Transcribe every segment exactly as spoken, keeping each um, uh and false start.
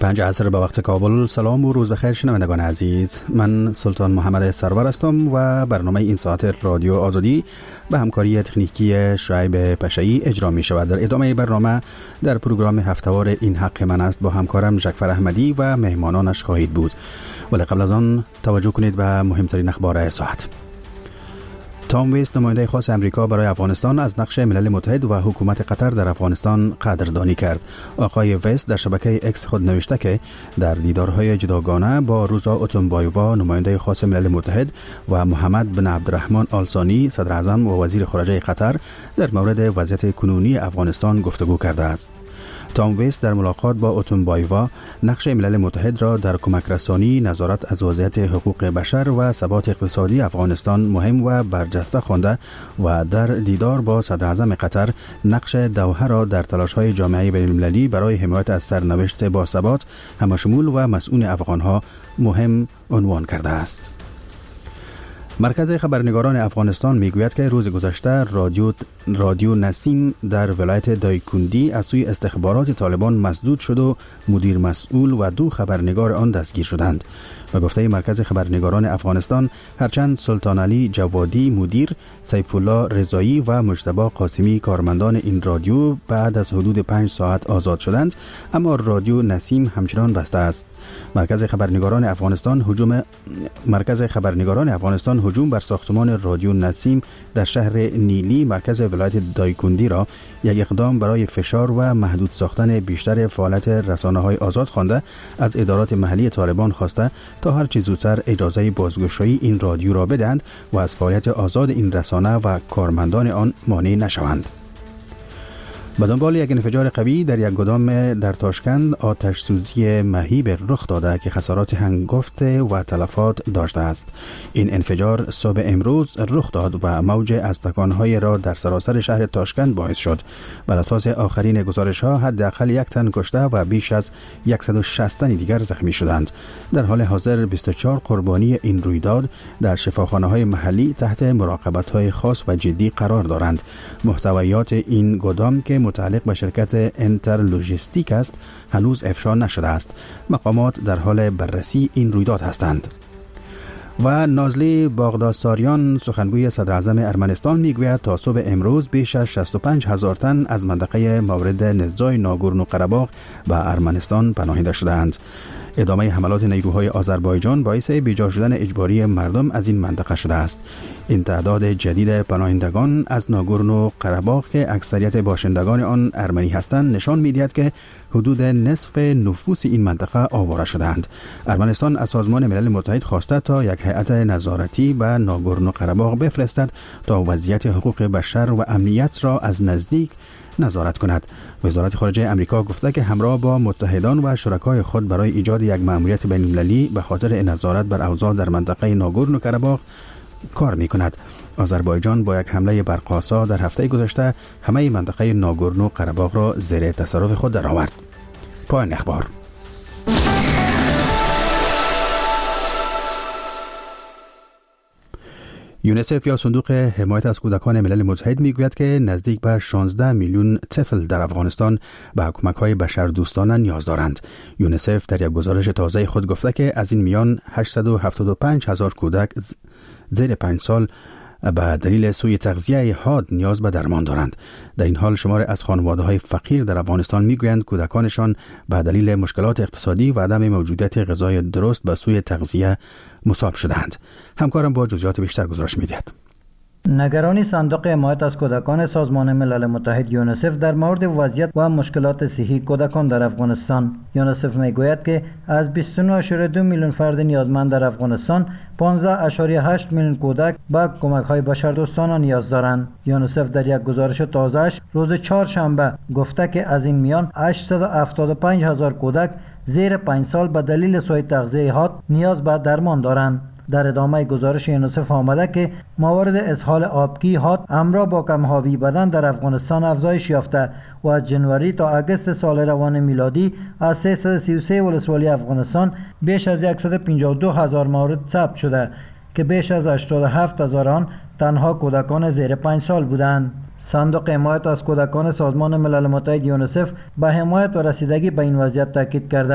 پنج عصر به وقت کابل. سلام و روز بخیر شنوندگان عزیز، من سلطان محمد سرور هستم و برنامه این ساعت رادیو آزادی به همکاری تکنیکی شعیب پشایی اجرا می شود. در ادامه برنامه در پروگرام هفته‌وار این حق من است با همکارم جعفر احمدی و مهمانانش خواهید بود، ولی قبل از آن توجه کنید به مهمترین اخبار ساعت. تام ویست، نماینده خاص امریکا برای افغانستان، از نقش ملل متحد و حکومت قطر در افغانستان قدردانی کرد. آقای ویست در شبکه اکس خود نوشته که در دیدارهای جداگانه با روزا اوتونبایووا، نماینده خاص ملل متحد، و محمد بن عبدالرحمن آل ثانی، صدر اعظم و وزیر خارجه قطر، در مورد وضعیت کنونی افغانستان گفتگو کرده است. تام ویست در ملاقات با اوتونبایووا نقش ملل متحد را در کمک رسانی، نظارت از وضعیت حقوق بشر و ثبات اقتصادی افغانستان مهم و برجسته خوانده و در دیدار با صدر اعظم قطر نقش دوحه را در تلاش‌های جامعه بین‌المللی برای حمایت از سرنوشت با ثبات، همشمول و مسئول افغان‌ها مهم عنوان کرده است. مرکز خبرنگاران افغانستان میگوید که روز گذشته رادیو رادیو نسیم در ولایت دایکندی از سوی استخبارات طالبان مسدود شد و مدیر مسئول و دو خبرنگار آن دستگیر شدند. و گفته مرکز خبرنگاران افغانستان، هرچند سلطان علی جوادی مدیر، سیف الله رضایی و مجتبی قاسمی کارمندان این رادیو بعد از حدود پنج ساعت آزاد شدند، اما رادیو نسیم همچنان بسته است. مرکز خبرنگاران افغانستان هجوم مرکز خبرنگاران افغانستان هجوم بر ساختمان رادیو نسیم در شهر نیلی، مرکز ولایت دایکندی، را یک اقدام برای فشار و محدود ساختن بیشتر فعالیت رسانه‌های آزاد خوانده، از ادارات محلی طالبان خواسته تا هر چه زودتر اجازه بازگشایی این رادیو را بدهند و از فعالیت آزاد این رسانه و کارمندان آن مانع نشوند. به دنبال یک انفجار قوی در یک گدام در تاشکند، آتش سوزی مهیب رخ داده که خسارات هنگفته و تلفات داشته است. این انفجار صبح امروز رخ داد و موج از تکانهای را در سراسر شهر تاشکند باعث شد. بر اساس آخرین گزارش‌ها حداقل یک تن کشته و بیش از صد و شصت تن دیگر زخمی شدند. در حال حاضر بیست و چهار قربانی این رویداد در شفاخانه‌های محلی تحت مراقبت‌های خاص و جدی قرار دارند. محتویات این گدام که متعلق به شرکت انتر لوجستیک است هنوز افشا نشده است. مقامات در حال بررسی این رویداد هستند. و نازلی باغدادساریان، سخنگوی صدر اعظم ارمنستان، میگوید تا صبح امروز بیش از شصت و پنج هزار تن از منطقه مورد نزاع ناگورنو قره‌باغ به ارمنستان پناهنده شدند. ادامه حملات نیروهای آذربایجان باعث بیجا شدن اجباری مردم از این منطقه شده است. این تعداد جدید پناهندگان از ناگورنو قره‌باغ که اکثریت باشندگان آن ارمنی هستند نشان می‌دهد که حدود نصف نفوس این منطقه آواره شدند. ارمنستان از سازمان ملل متحد خواسته تا یک هیئت نظارتی به ناگورنو قره‌باغ بفرستد تا وضعیت حقوق بشر و امنیت را از نزدیک نظارت کند. وزارت خارجه امریکا گفته که همراه با متحدان و شرکای خود برای ایجاد یک مأموریت بین‌المللی به خاطر نظارت بر اوضاع در منطقه ناگورنو قره‌باغ کار می‌کند. آذربایجان با یک حمله برق‌آسا در هفته گذشته همه منطقه ناگورنو قره‌باغ را زیر تصرف خود درآورد. پایان اخبار. یونیسف یا صندوق حمایت از کودکان ملل متحد میگوید که نزدیک به شانزده میلیون طفل در افغانستان به کمک‌های بشردوستانه نیاز دارند. یونیسف در یک گزارش تازه خود گفته که از این میان هشتصد و هفتاد و پنج هزار کودک زیر پنج سال به دلیل سوء تغذیه حاد نیاز به درمان دارند. در این حال شمار از خانواده‌های فقیر در افغانستان میگویند کودکانشان به دلیل مشکلات اقتصادی و عدم موجودیت غذای درست به سوء تغذیه مصاب شدند. همکارم با جزئیات بیشتر گزارش می‌دهد. نگرانی صندوق حمایت از کودکان سازمان ملل متحد یونیسف در مورد وضعیت و مشکلات صحی کودکان در افغانستان. یونیسف میگوید که از بیست و نه ممیز دو میلیون فرد نیازمند در افغانستان، پانزده ممیز هشت میلیون کودک به کمک‌های بشردوستانه نیاز دارند. یونیسف در یک گزارش تازه‌اش روز چهارشنبه گفته که از این میان هشتصد و هفتاد و پنج هزار کودک زیر پنج سال به دلیل سوء تغذیه حاد نیاز به درمان دارند. در ادامه گزارش یونیسف آمده که موارد اسهال آبکی حاد همراه با کم‌حاوی بدن در افغانستان افزایش یافته و از جنوری تا اگست سال روان میلادی از سیصد و سی و سه ولسوالی افغانستان بیش از صد و پنجاه و دو هزار مورد ثبت شده که بیش از هشتاد و هفت هزار آن تنها کودکان زیر پنج سال بودند. صندوق حمایت از کودکان سازمان ملل متحد یونیسف به حمایت و رسیدگی به این وضعیت تاکید کرده است.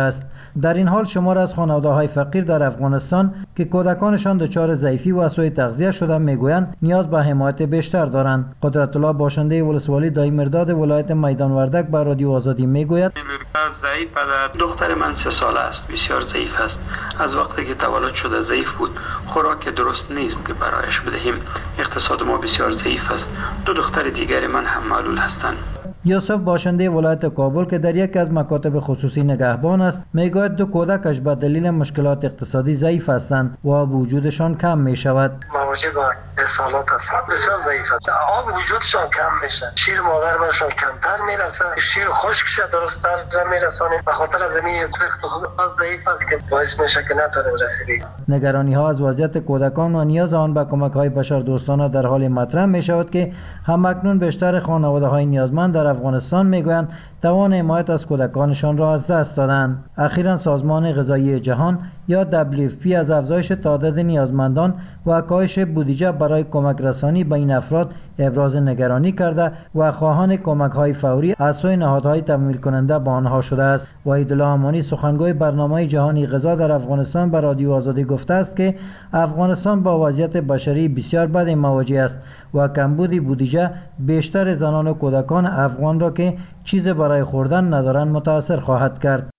در این حال شمار از خانواده‌های فقیر در افغانستان که کودکانشان دچار ضعیفی و سوء تغذیه شده میگویند نیاز به حمایت بیشتر دارند. قدرت الله باشنده ولسوالی دایی مرداد ولایت میدان وردک به رادیو آزادی میگوید ضعیف است. دختر من سه ساله است، بسیار ضعیف است. از وقتی که تولد شده ضعیف بود. خوراک درست نیست که برایش بدهیم. اقتصاد ما بسیار ضعیف است. دو دختر دیگر من هم معلول هستند. یوسف باشنده ولایت کابل که در یک از مکاتب خصوصی نگهبان است میگوید دو کودکش به دلیل مشکلات اقتصادی ضعیف هستند و وجودشان کم می شود. مواجه با احسالات هستند، بسیار ضعیف هستند. آب وجودشان کم میشه، شیر مادر برشان کمتر میرسه، شیر خشک شه درست در میرسانه. به خاطر از زمین اقتصاد ضعیف است که باعث میشه که نتونه رسیدگی. نگرانی ها از وضعیت کودکان و نیاز آن به کمک های بشر دوستانه در حال مطرح می شود که همکنون بیشتر خانواده های نیازمند در افغانستان میگویند توان حمایت از کودکانشان را از دست دادند. اخیراً سازمان غذایی جهان یا دبلیو اف پی از افزایش تعداد نیازمندان و کاهش بودجه برای کمک رسانی به این افراد ابراز نگرانی کرده و خواهان کمک های فوری از سوی نهادهای تمویل کننده به آنها شده است. وحیدالله امانی سخنگوی برنامه جهانی غذا در افغانستان به رادیو آزادی گفته است که افغانستان با وضعیت بشری بسیار بد مواجه است و کمبود بودجه بیشتر زنان و کودکان افغان را که چیز برای خوردن ندارند متاثر خواهد کرد.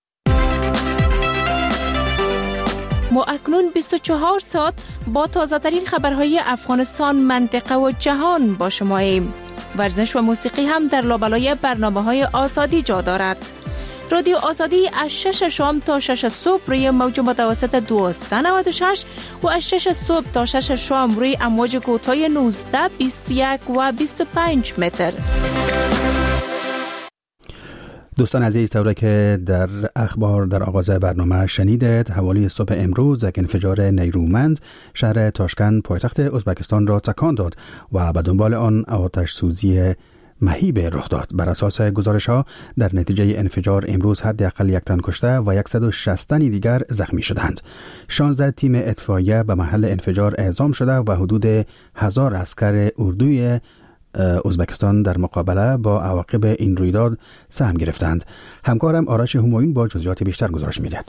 ما اکنون بیست و چهار ساعت با تازه ترین خبرهای افغانستان، منطقه و جهان با شما ایم. ورزش و موسیقی هم در لابلای برنامه‌های آزادی جا دارد. رادیو آزادی از شش شام تا شش صبح روی موج متوسط دویست و نود و شش و از شش صبح تا شش شام روی امواج کوتاه نوزده، بیست و یک و بیست و پنج متر. دوستان عزیز، طوری که در اخبار در آغاز برنامه شنیدید، حوالی صبح امروز یک انفجار نیرومند شهر تاشکند پایتخت ازبکستان را تکان داد و به دنبال آن آتش سوزی مهیب رخ داد. بر اساس گزارش ها در نتیجه انفجار امروز حداقل یک تن کشته و صد و شصت تن دیگر زخمی شدند. شانزده تیم اطفائیه به محل انفجار اعزام شده و حدود هزار عسکر اردوی ازبکستان در مقابله با عواقب این رویداد سهم گرفتند. همکارم آرش همایون با جزئیات بیشتر گزارش می‌دهد.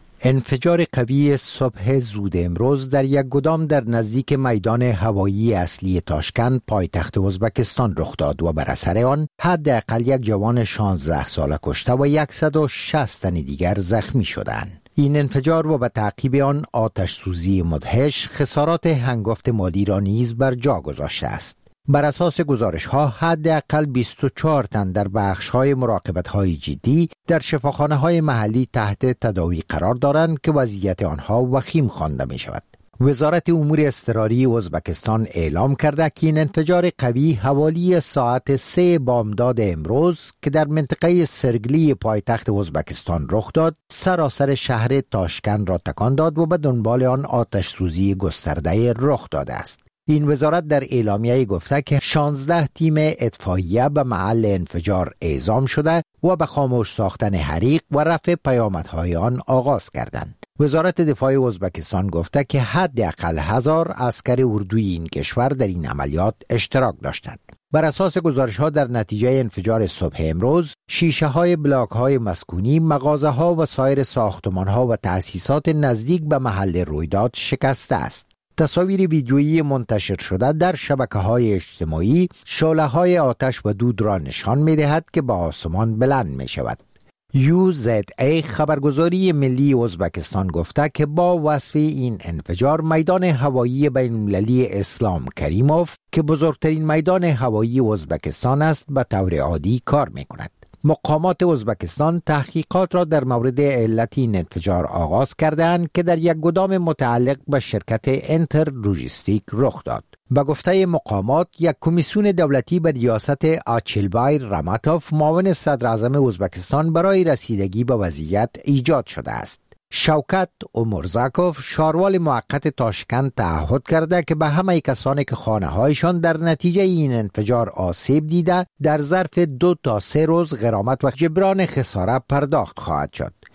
انفجار قوی صبح زود امروز در یک گدام در نزدیک میدان هوایی اصلی تاشکند پایتخت ازبکستان رخ داد و بر اثر آن حداقل یک جوان شانزده ساله کشته و صد و شصت تن دیگر زخمی شدند. این انفجار و به تعقیب آن آتش سوزی مدهش خسارات هنگفت مالی را نیز بر جا گذاشته است. بر اساس گزارش ها حداقل بیست و چهار تن در بخش های مراقبت های جدی در شفاخانه های محلی تحت تداوی قرار دارند که وضعیت آنها وخیم خوانده می شود. وزارت امور اضطراری ازبکستان اعلام کرده که این انفجار قوی حوالی ساعت سه بامداد امروز که در منطقه سرگلی پایتخت ازبکستان رخ داد، سراسر شهر تاشکند را تکان داد و به دنبال آن آتش سوزی گسترده رخ داده است. این وزارت در اعلامیه گفته که شانزده تیم اطفائیه به محل انفجار اعزام شده و به خاموش ساختن حریق و رفع پیامدهای آن آغاز کردند. وزارت دفاع ازبکستان گفته که حداقل هزار عسکر اردوی این کشور در این عملیات اشتراک داشتند. بر اساس گزارش ها در نتیجه انفجار صبح امروز، شیشه های بلاک های مسکونی، مغازه ها و سایر ساختمان ها و تأسیسات نزدیک به محل رویداد شکسته است. تصاویر ویدیویی منتشر شده در شبکه‌های اجتماعی شعله های آتش و دود را نشان می‌دهد که به آسمان بلند می‌شود. یو زد ای خبرگزاری ملی ازبکستان گفته که با وصف این انفجار میدان هوایی بین‌المللی اسلام کریموف که بزرگترین میدان هوایی ازبکستان است به طور عادی کار می‌کند. مقامات ازبکستان تحقیقات را در مورد علت این انفجار آغاز کردند که در یک گدام متعلق به شرکت انتر لوجستیک رخ داد. به گفته مقامات، یک کمیسیون دولتی به ریاست آچیلبای راماتوف معاون صدر اعظم ازبکستان برای رسیدگی به وضعیت ایجاد شده است. شوکت امورزاکوف شاروال موقت تاشکند تعهد کرده که به همه کسانی که خانه هایشان در نتیجه این انفجار آسیب دیده در ظرف دو تا سه روز غرامت و جبران خساره پرداخت خواهد شد.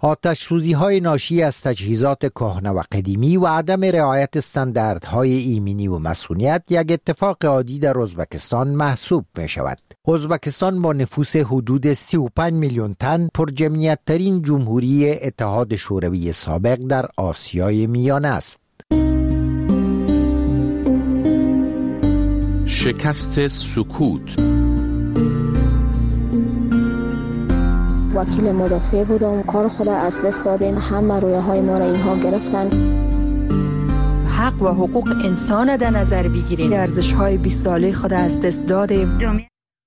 آتش سوزی های ناشی از تجهیزات کهنه و قدیمی و عدم رعایت استانداردهای ایمنی و مسئولیت یک اتفاق عادی در ازبکستان محسوب می شود. ازبکستان با نفوس حدود سی و پنج میلیون تن پرجمعیت ترین جمهوری اتحاد شوروی سابق در آسیای میانه است. شکست سکوت. وکیل مدافع بودم، کار خود از دست دادیم، همه رویه های ما را اینها گرفتن. حق و حقوق انسان در نظر بگیریم، ارزش های بیست ساله خود از دست دادیم.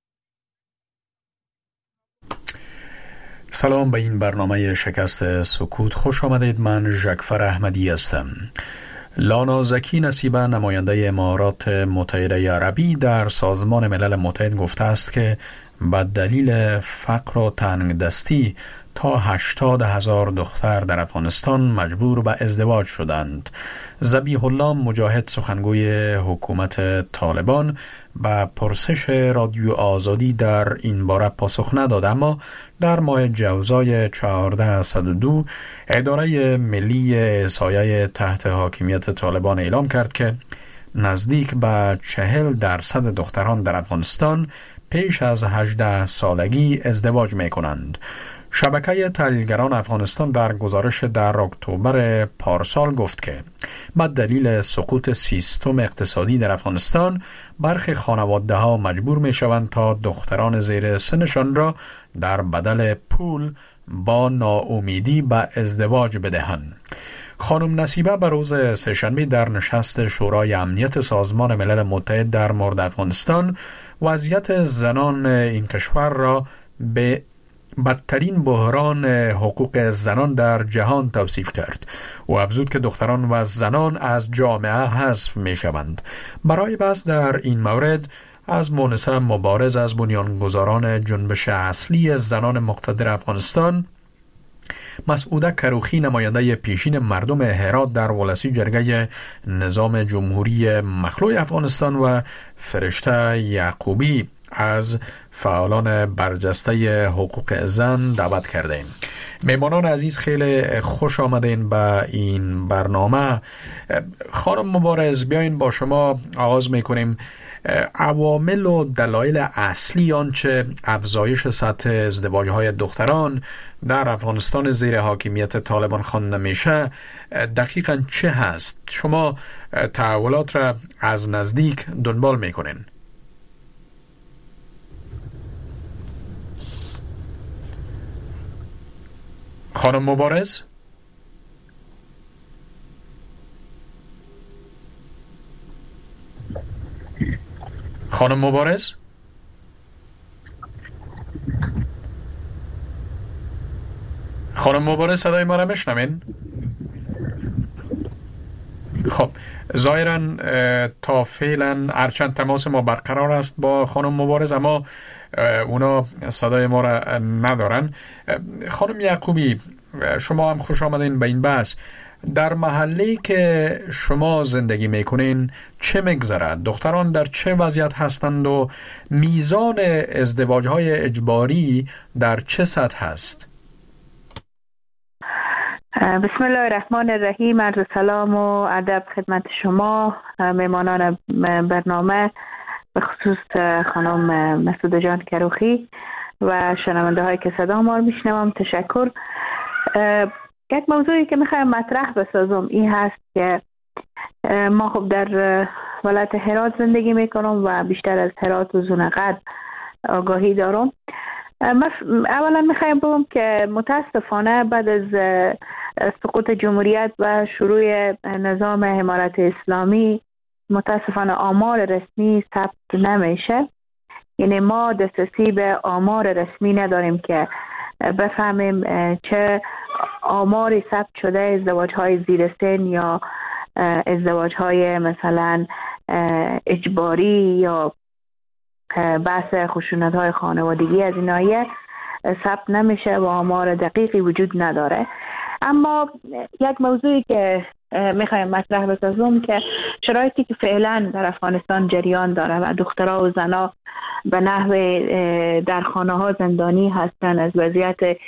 سلام به این برنامه شکست سکوت، خوش آمدید. من ژکفر احمدی هستم. لانا زکی نصیبه، نماینده امارات متحده عربی در سازمان ملل متحد، گفته است که به دلیل فقر و تنگدستی تا هشتاد هزار دختر در افغانستان مجبور به ازدواج شدند. ذبیح الله مجاهد، سخنگوی حکومت طالبان، به پرسش رادیو آزادی در این باره پاسخ نداد، اما در ماه جوزای چهارده صد و دو اداره ملی احصایه تحت حاکمیت طالبان اعلام کرد که نزدیک به چهل درصد دختران در افغانستان پیش از هجده سالگی ازدواج می کنند. شبکه تحلیلگران افغانستان در گزارش در اکتبر پارسال گفت که با دلیل سقوط سیستم اقتصادی در افغانستان برخی خانواده ها مجبور می شوند تا دختران زیر سنشان را در بدل پول با ناامیدی به ازدواج بدهند. خانم نصیبه به روز سه‌شنبه در نشست شورای امنیت سازمان ملل متحد در مورد افغانستان وضعیت زنان این کشور را به بدترین بحران حقوق زنان در جهان توصیف کرد و افزود که دختران و زنان از جامعه حذف می شوند. برای بحث در این مورد از مونسه مبارز، از بنیانگذاران جنبش اصلی زنان مقتدر افغانستان، مسعوده کروخی، نماینده پیشین مردم هرات در ولسی جرگه نظام جمهوری مخلوع افغانستان، و فرشته یعقوبی از فعالان برجسته حقوق زن دعوت کردیم. میمانان عزیز، خیلی خوش آمدین به این برنامه. خانم مبارز، بیاین با شما آغاز میکنیم. عوامل و دلایل اصلی آنچه افزایش سطح ازدواج‌های دختران در افغانستان زیر حاکمیت طالبان خوانده میشه دقیقاً چه هست؟ شما تحولات را از نزدیک دنبال میکنین. خانم مبارز؟ خانم مبارز؟ خانم مبارز صدای ما را میشنوین؟ خب ظاهراً تا فعلا هرچند تماس ما برقرار است با خانم مبارز، اما اونا صدای ما را ندارن. خانم یعقوبی، شما هم خوش آمدین به این بحث. در محله‌ای که شما زندگی میکنین چه میگذرد؟ دختران در چه وضعیت هستند و میزان ازدواج‌های اجباری در چه سطح هست؟ بسم الله الرحمن الرحیم. عرض سلام و ادب خدمت شما میمانان برنامه، به خصوص خانم مسعوده جان کروخی و شنونده هایی که صدا ما رو میشنوم. تشکر. یک موضوعی که میخوایم مطرح بسازم این هست که ما خب در ولایت هرات زندگی میکنم و بیشتر از هرات و زونقد آگاهی دارم. اولا میخوایم بگم که متاسفانه بعد از سقوط جمهوریت و شروع نظام امارت اسلامی متاسفانه آمار رسمی ثبت نمیشه. یعنی ما دسترسی به آمار رسمی نداریم که بفهمیم چه آماری ثبت شده ازدواج های زیر سن یا ازدواج های مثلا اجباری یا بحث خشونت های خانوادگی از این ناحیه ثبت نمیشه و آمار دقیقی وجود نداره. اما یک موضوعی که میخوایم مطرح بسازم که شرایطی که فعلا در افغانستان جریان داره و دخترها و زنها به نحو در خانه ها زندانی هستن، از وضعیت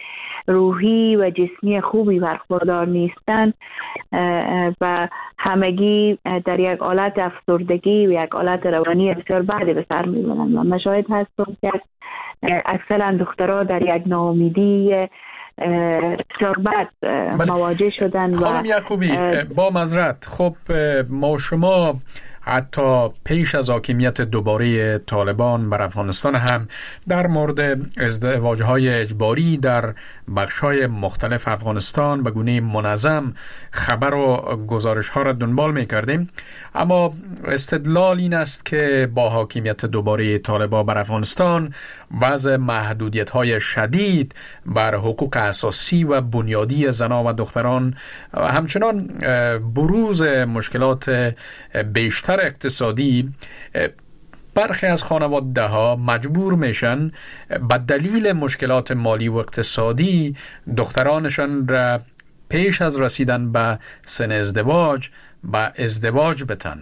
روحی و جسمی خوبی برخوردار نیستند و همگی در یک حالت افسردگی و یک حالت روانی بسیار بدی به سر میبرند و مشاهد هستم که اکثرا دخترها در یک ناامیدی بسیار بد مواجه شدن. خانم یعقوبی با معذرت، خب ما شما حتی پیش از حاکمیت دوباره طالبان بر افغانستان هم در مورد ازدواج‌های اجباری در بخش‌های مختلف افغانستان به گونه منظم خبر و گزارش‌ها را دنبال می‌کردیم، اما استدلال این است که با حاکمیت دوباره طالبان بر افغانستان وضع محدودیت‌های شدید بر حقوق اساسی و بنیادی زنان و دختران، همچنان بروز مشکلات بیشتر اقتصادی، برخی از خانواده‌ها مجبور میشن به دلیل مشکلات مالی و اقتصادی دخترانشان را پیش از رسیدن به سن ازدواج به ازدواج بتن.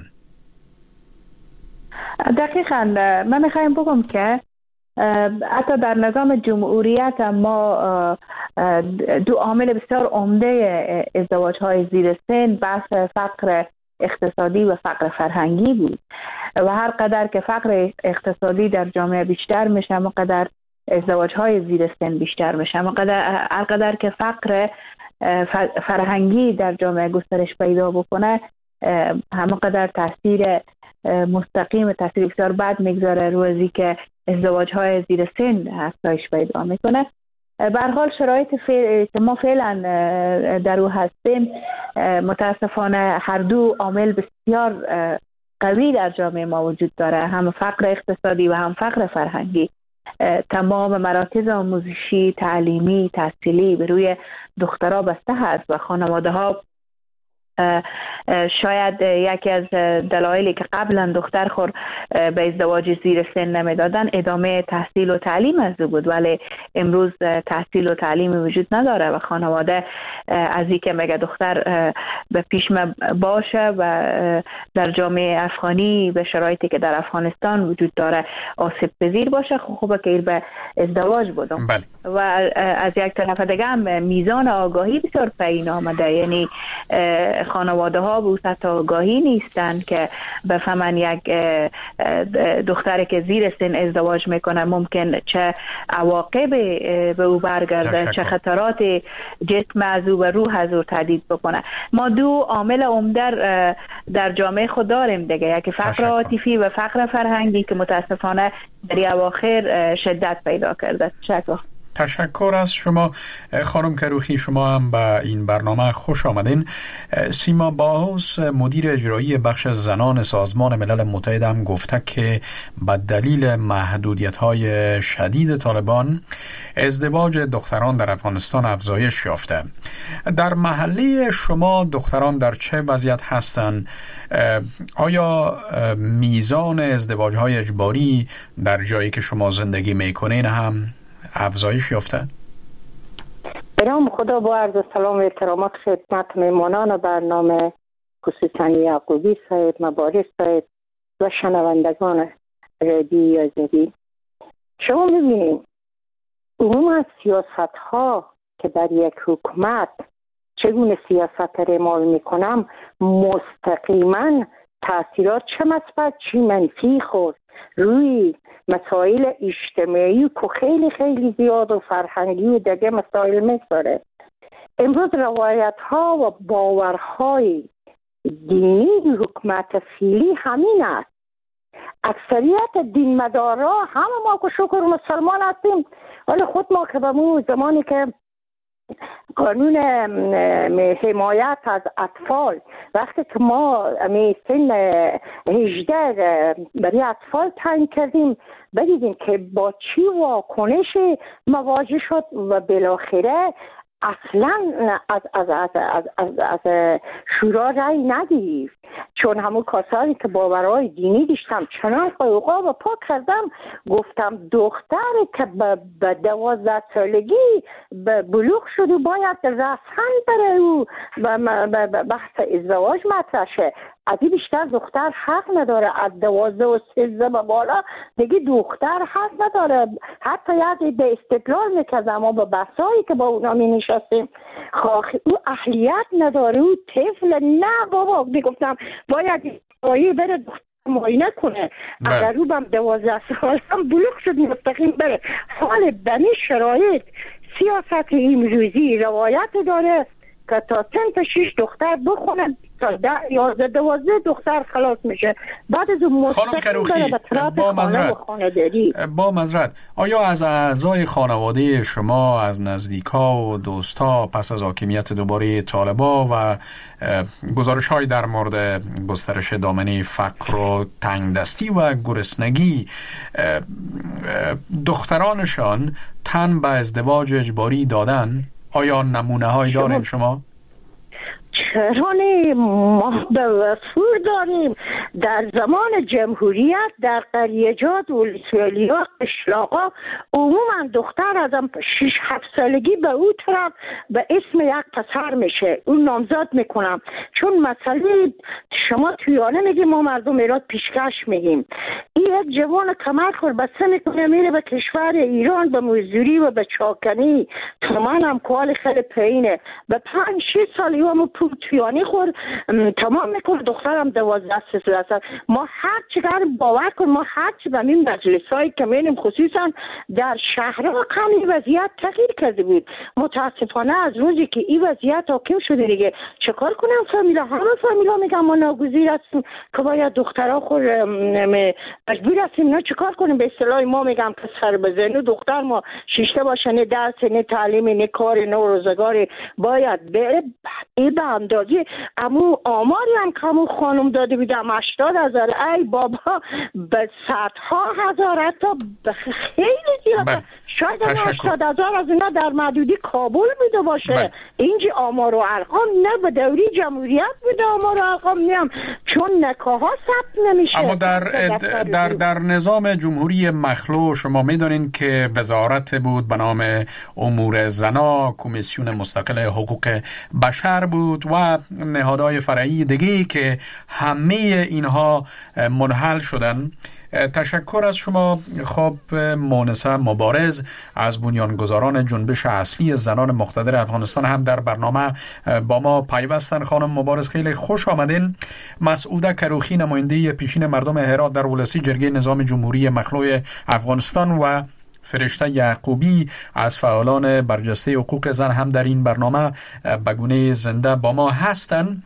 دقیقاً من میخوایم بگم که حتی در نظام جمهوریت ما دو عامل بسیار عمده ازدواج های زیر سن بحث فقر اقتصادی و فقر فرهنگی بود و هر قدر که فقر اقتصادی در جامعه بیشتر میشه همه قدر ازدواج های زیر سن بیشتر میشه، همه قدر هر قدر که فقر فرهنگی در جامعه گسترش پیدا بکنه همه قدر تاثیر مستقیم تاثیر بسیار بد میگذاره روزی که ازدواج های زیر سن افزایش پیدا میکنه. به هر حال شرایط که ما فعلا در او هستیم متاسفانه هر دو عامل بسیار قوی در جامعه ما وجود داره، هم فقر اقتصادی و هم فقر فرهنگی. تمام مراکز آموزشی، تعلیمی، تحصیلی به روی دخترها بسته هست و خانواده ها شاید یکی از دلایلی که قبلا دختر خور به ازدواج زیر سن نمیدادن ادامه تحصیل و تعلیم از او بود، ولی امروز تحصیل و تعلیم وجود نداره و خانواده از این که مگه دختر به پیش باشه و در جامعه افغانی به شرایطی که در افغانستان وجود داره آسیب پذیر باشه، خوبه که به ازدواج بودم. بله. و از یک طرف دیگه هم میزان آگاهی بسیار پایین آمده، یعنی خانواده ها به سطح آگاهی نیستند که بفهمن یک دختری که زیر سن ازدواج میکنه ممکن چه عواقب به او برگرده، چه خطرات جسم از او و روح از او تهدید بکنه. ما دو عامل عمده در جامعه خود داریم دیگه، یکی فقر عاطفی و فقر فرهنگی که متاسفانه در اواخر شدت پیدا کرده. تشکر. تشکر از شما خانم کروخی، شما هم به این برنامه خوش آمدین. سیما باهوس مدیر اجرایی بخش زنان سازمان ملل متحد هم گفته که به دلیل محدودیت‌های شدید طالبان ازدواج دختران در افغانستان افزایش یافته. در محله شما دختران در چه وضعیت هستند؟ آیا میزان ازدواج‌های اجباری در جایی که شما زندگی میکنین هم افزایش یافته؟ به نام خدا با عرض سلام و احترامات خدمت میمانان برنامه، خصوصا یعقوبی صاحب، مبارز صاحب و شنوندگان رادیوی آزادی. شما می‌بینید عموم سیاست ها که در یک حکومت چگونه سیاست را اعمال میکنم مستقیما تاثیرات چه مثبت چه منفی خود روی مسائل اجتماعی که خیلی خیلی زیاد و فرهنگی و دیگه مسائل میگذاره. امروز روایت ها و باورهای دینی حکومت فعلی همین است. اکثریت دین مدارا همه ما که شکر مسلمان هستیم، ولی خود ما که به مو زمانی که قانون حمایت از اطفال وقتی که ما می سن هجده برای اطفال تعیین کردیم بدیدیم که با چی واکنش مواجه شد و بالاخره اصلا از از از از از, از شورا رای ندید، چون همون کسانی که باورهای دینی داشتم چنان قوقا و پاک کردم، گفتم دختری که به دوازده سالگی به بلوغ شده باید رسن بره و بحث ازدواج مطرح شه. از این بیشتر دختر حق نداره. از دوازده و سیزده به بالا دیگه دختر حق نداره. حتی یاد به استدلال میکردم ما به بحثایی که با اونا می نشستیم، خواهی او اهلیت نداره، او طفل. نه بابا، میگفتم باید آیه بره دختر معاینه کنه. اگر او بم دوازده سال هم بلوغ شد مستقیم بره. حال بنی شرایط سیاست امروزی روایت داره که تا سن تا شش دختر بخونه، تا ده یازده دوازده دختر خلاص میشه. بعد از اون مستقیم بره به طرف خانه و خانه‌داری. با معذرت، آیا از اعضای خانواده شما، از نزدیکا و دوستا پس از حاکمیت دوباره طالبا و گزارش های در مورد گسترش دامنه فقر و تنگدستی و گرسنگی دخترانشان تن به ازدواج اجباری دادن؟ آیا نمونه هایی دارین شما؟ چرا نه؟ ما به وفور داریم. در زمان جمهوریت در قریجات و ولسوالیات اشلاقا عموما دختر ازم شش هفت سالگی به او طرف به اسم یک پسر میشه، اون نامزد میکنم. چون مسئله شما تویانه میگیم، ما مردم ایران پیشکش میگیم. این یک جوان کمر خور بسته میکنه میره به کشور ایران به مزدوری و به چاکنی. تمام هم کال خیلی پایینه. به پنج شش سالی هم پول تویانی خور تمام میکنه. دخترم دوازده سیزده سال. ما هر چقدر باور کن، ما هر چی به این مجلس هایی که میریم خصوصا در شهرها کمی وضعیت تغییر کرده بود. متاسفانه از روزی که این وضعیت حاکم شده دیگه چکار کنم؟ فامیلا همه فامیلا میگن ما ناگزیر هستیم که باید دخترها خور مجبور هستیم. نه چکار کنیم؟ به اصطلاح ما میگم پسر بزنه دختر ما شیشته باشه، نه درس نه تعلیم نه کار نه روزگاری باید بره. این به اندازه امو آماری هم که امو خانم داده بودم هشتاد هزار. ای بابا به صدها هزار، حتی خیلی زیاده. شاید هشتاد هزار از اینا در محدودی کابل بوده باشه. اینجی آمار و ارقام نه به دوری جمهوریت بوده آمار و ارقام نیم، چون نکاح ها ثبت نمیشه. اما در در در نظام جمهوری مخلوع شما میدونین که وزارت بود به نام امور زنا، کمیسیون مستقل حقوق بشر بود و نهادهای فرعی دیگه که همه اینها منحل شدن. تشکر از شما. خب مونسه مبارز از بنیانگذاران جنبش اصلی زنان مقتدر افغانستان هم در برنامه با ما پیوستن. خانم مبارز خیلی خوش آمدین. مسعوده کروخی نماینده پیشین مردم هرات در ولسی جرگه نظام جمهوری مخلوع افغانستان و فرشته یعقوبی از فعالان برجسته حقوق زن هم در این برنامه به گونه زنده با ما هستند.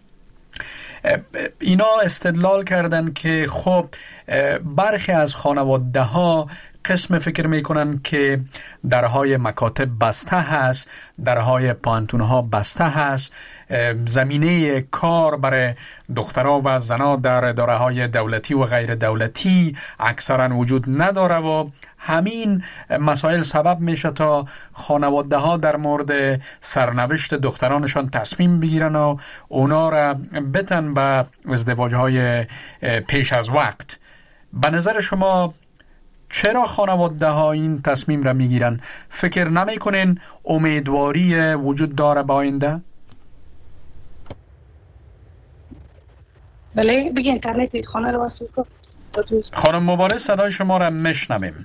اینا استدلال کردن که خب برخی از خانواده ها قسم فکر میکنن که درهای مکاتب بسته هست، درهای پانتون ها بسته هست، زمینه کار برای دخترها و زنها در اداره های دولتی و غیر دولتی اکثرا وجود نداره و همین مسائل سبب میشه تا خانواده ها در مورد سرنوشت دخترانشان تصمیم بگیرن و اونا را بتن به ازدواج های پیش از وقت. به نظر شما چرا خانواده ها این تصمیم را میگیرن؟ فکر نمی کنین امیدواری وجود داره با آینده؟ بله بگی اینترنت خانه رو واسه کن. خانم مبارز صدای شما را میشنویم.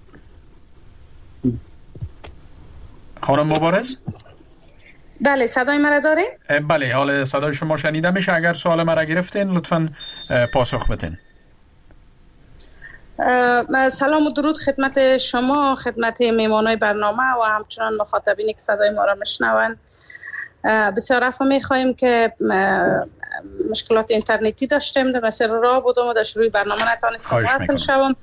خانم مبارز؟ بله صدای مرا داره؟ بله حال صدای شما شنیده میشه. اگر سوال مرا گرفتین لطفاً پاسخ بدین. سلام و درود خدمت شما، خدمت میمانای برنامه و همچنان مخاطبینی که صدای ما را میشنوند. بسیار عفو میخواهیم که مشکلات اینترنتی داشتیم، در مسیر راه بودم و در شروع برنامه نتانستم وصل شوم.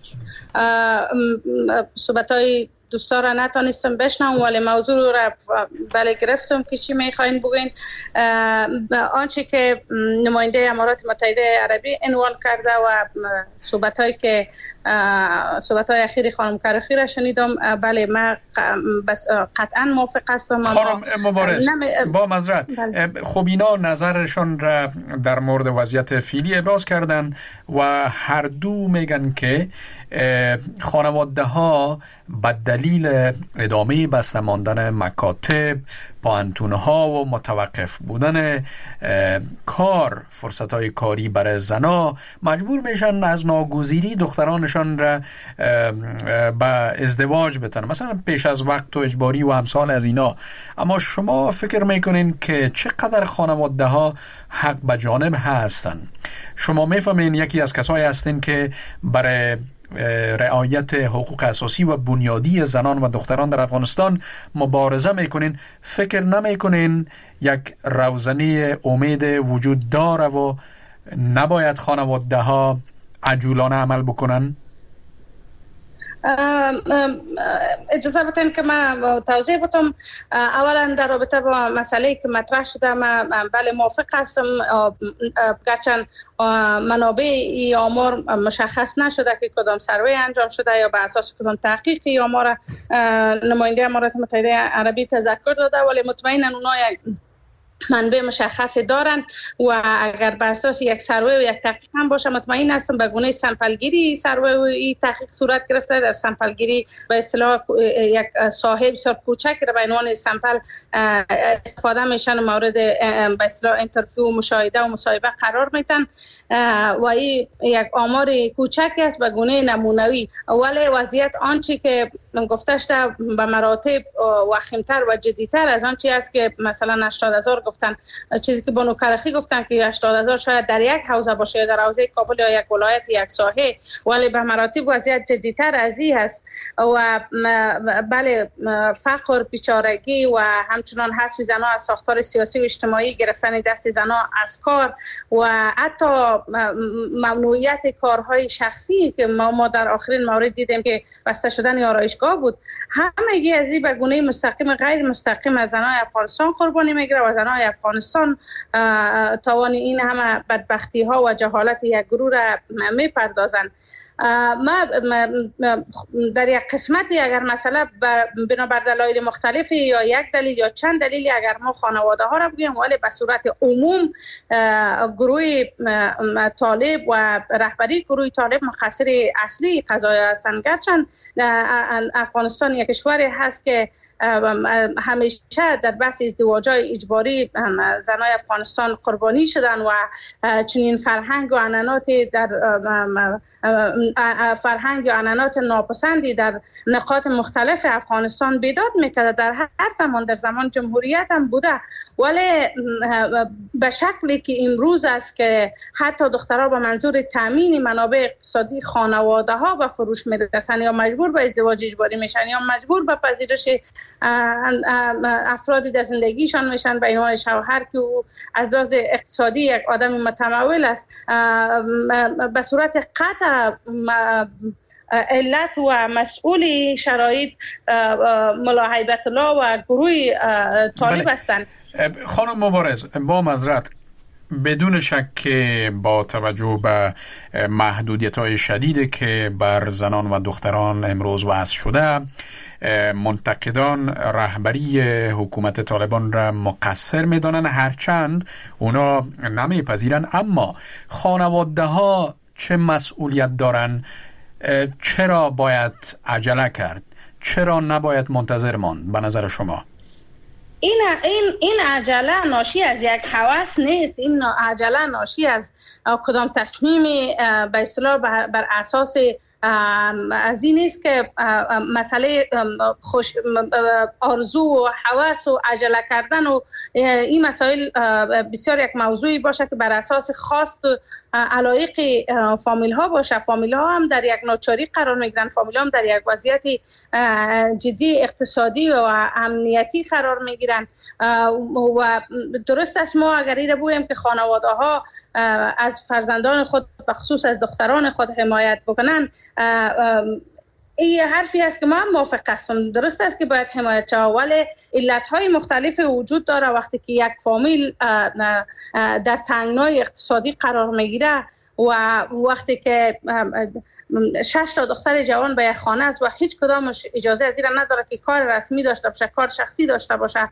صحبت‌های دوستا را نتانستم بشنوم ولی موضوع را بله گرفتم که چی میخواین بگین. آنچه که نماینده امارات متحده عربی عنوان کرده و صحبت‌هایی که صحبت‌های اخیر خانم کروخی را شنیدم، بله من قطعا موافق هستم. خانم مبارز نم... با معذرت خب اینا نظرشون را در مورد وضعیت فعلی ابراز کردن و هر دو میگن که خانواده ها به دلیل ادامه بسته ماندن مکاتب، پانتون ها و متوقف بودن کار، فرصت های کاری برای زنا مجبور میشن از ناگزیری دخترانشان را به ازدواج بتن، مثلا پیش از وقت و اجباری و امثال از اینا. اما شما فکر میکنین که چقدر خانواده ها حق به جانب هستن؟ شما میفهمین یکی از کسایی هستین که برای رعایت حقوق اساسی و بنیادی زنان و دختران در افغانستان مبارزه میکنین. فکر نمیکنین یک روزنه امید وجود داره و نباید خانواده ها عجولانه عمل بکنن؟ اجازه بدین که من توضیح بدم. اولا در رابطه با مسئله که مطرح شده، من بله موافق هستم، گرچند منابع ای آمار مشخص نشده که کدام سروی انجام شده یا به اساس کدام تحقیق ای آمار نماینده امارات متحده عربی تذکر داده، ولی مطمئنا اونا یک منبع مشخصی دارند و اگر به اساس یک سروی و یک تحقیق هم باشه، مطمئن هستم به گونه سمپلگیری سروی و این تحقیق صورت گرفته. در سمپلگیری به اصطلاح یک صاحب بسیار کوچک را به عنوان سمپل استفاده میشن و مورد به اصطلاح اینترویو و مشاهده و مصاحبه قرار میتن و این یک آمار کوچکی است به گونه نمونوی، ولی وضعیت آنچه که گفته شده به مراتب وخیمتر و جدیتر از آنچه است که مثلا هشتاد هزار گفتن، چیزی که بانو کرخی گفتن که هشتاد هزار شاید در یک حوزه باشه، در حوزه کابل یا یک ولایت یک ساحه، ولی به مراتب وضعیت جدیتر از این هست. و بله فقر، بیچارگی و همچنان حذف زنان از ساختار سیاسی و اجتماعی، گرفتن دست زنان از کار و حتی ممنوعیت کارهای شخصی که ما, ما در آخرین مورد دیدیم که بسته شدن آرایشگاه بود، همگی از این به گونه مستقیم غیر مستقیم از زنان افغانستان قربانی میگیره و زنان افغانستان توان این همه بدبختی ها و جهالت یک گروه را میپردازند. ما در یک قسمتی اگر مثلا بنابر دلایل مختلفی یا یک دلیل یا چند دلیلی اگر ما خانواده ها را بگیم، ولی به صورت عموم گروه طالب و رهبری گروه طالب مقصر اصلی قضایا هستند. گرچند افغانستان یک کشوری هست که همیشه در بحث ازدواج‌های اجباری زنای افغانستان قربانی شدن و چنین فرهنگ و عنعنات در فرهنگ و عنعنات ناپسندی در نقاط مختلف افغانستان بیداد میکرده. در هر زمان، در زمان جمهوریت هم بوده، ولی به شکلی که امروز است که حتی دخترها به منظور تامین منابع اقتصادی خانواده ها به فروش میرسن یا مجبور به ازدواج اجباری میشن یا مجبور به پذیرش افرادی در زندگیشان میشن به عنوان شوهر که او از لحاظ اقتصادی یک آدم متمول است، به صورت قطع علت و مسئول شرایط ملا هیبت الله و گروه طالب هستند. خانم مبارز، با معذرت، بدون شک که با توجه به محدودیت‌های شدیدی که بر زنان و دختران امروز وضع شده، منتقدان رهبری حکومت طالبان را مقصر می‌دانند، هرچند اونا نمی‌پذیرند. اما خانواده ها چه مسئولیت دارند؟ چرا باید عجله کرد؟ چرا نباید منتظر ماند به نظر شما؟ این این این عجله ناشی از یک هوس نیست. این عجله ناشی از کدام تصمیم به اصطلاح بر اساس از این نیست که مسئله خوش آرزو و هوس و عجله کردن و این مسائل بسیار یک موضوعی باشه که بر اساس خواست علایق فامیل ها باشه. فامیل ها هم در یک ناچاری قرار میگیرن، فامیل ها هم در یک وضعیت جدی اقتصادی و امنیتی قرار میگیرن و درست است ما اگر این رو بگوییم که خانواده ها از فرزندان خود به خصوص از دختران خود حمایت بکنن، این حرفی است که من موافق هستم. درست است که باید حمایت شود، ولی علتهای مختلف وجود داره. وقتی که یک فامیل در تنگنای اقتصادی قرار میگیره و وقتی که شش تا دختر جوان به یک خانه است و هیچ کدامش اجازه از این نداره که کار رسمی داشته باشه، کار شخصی داشته باشه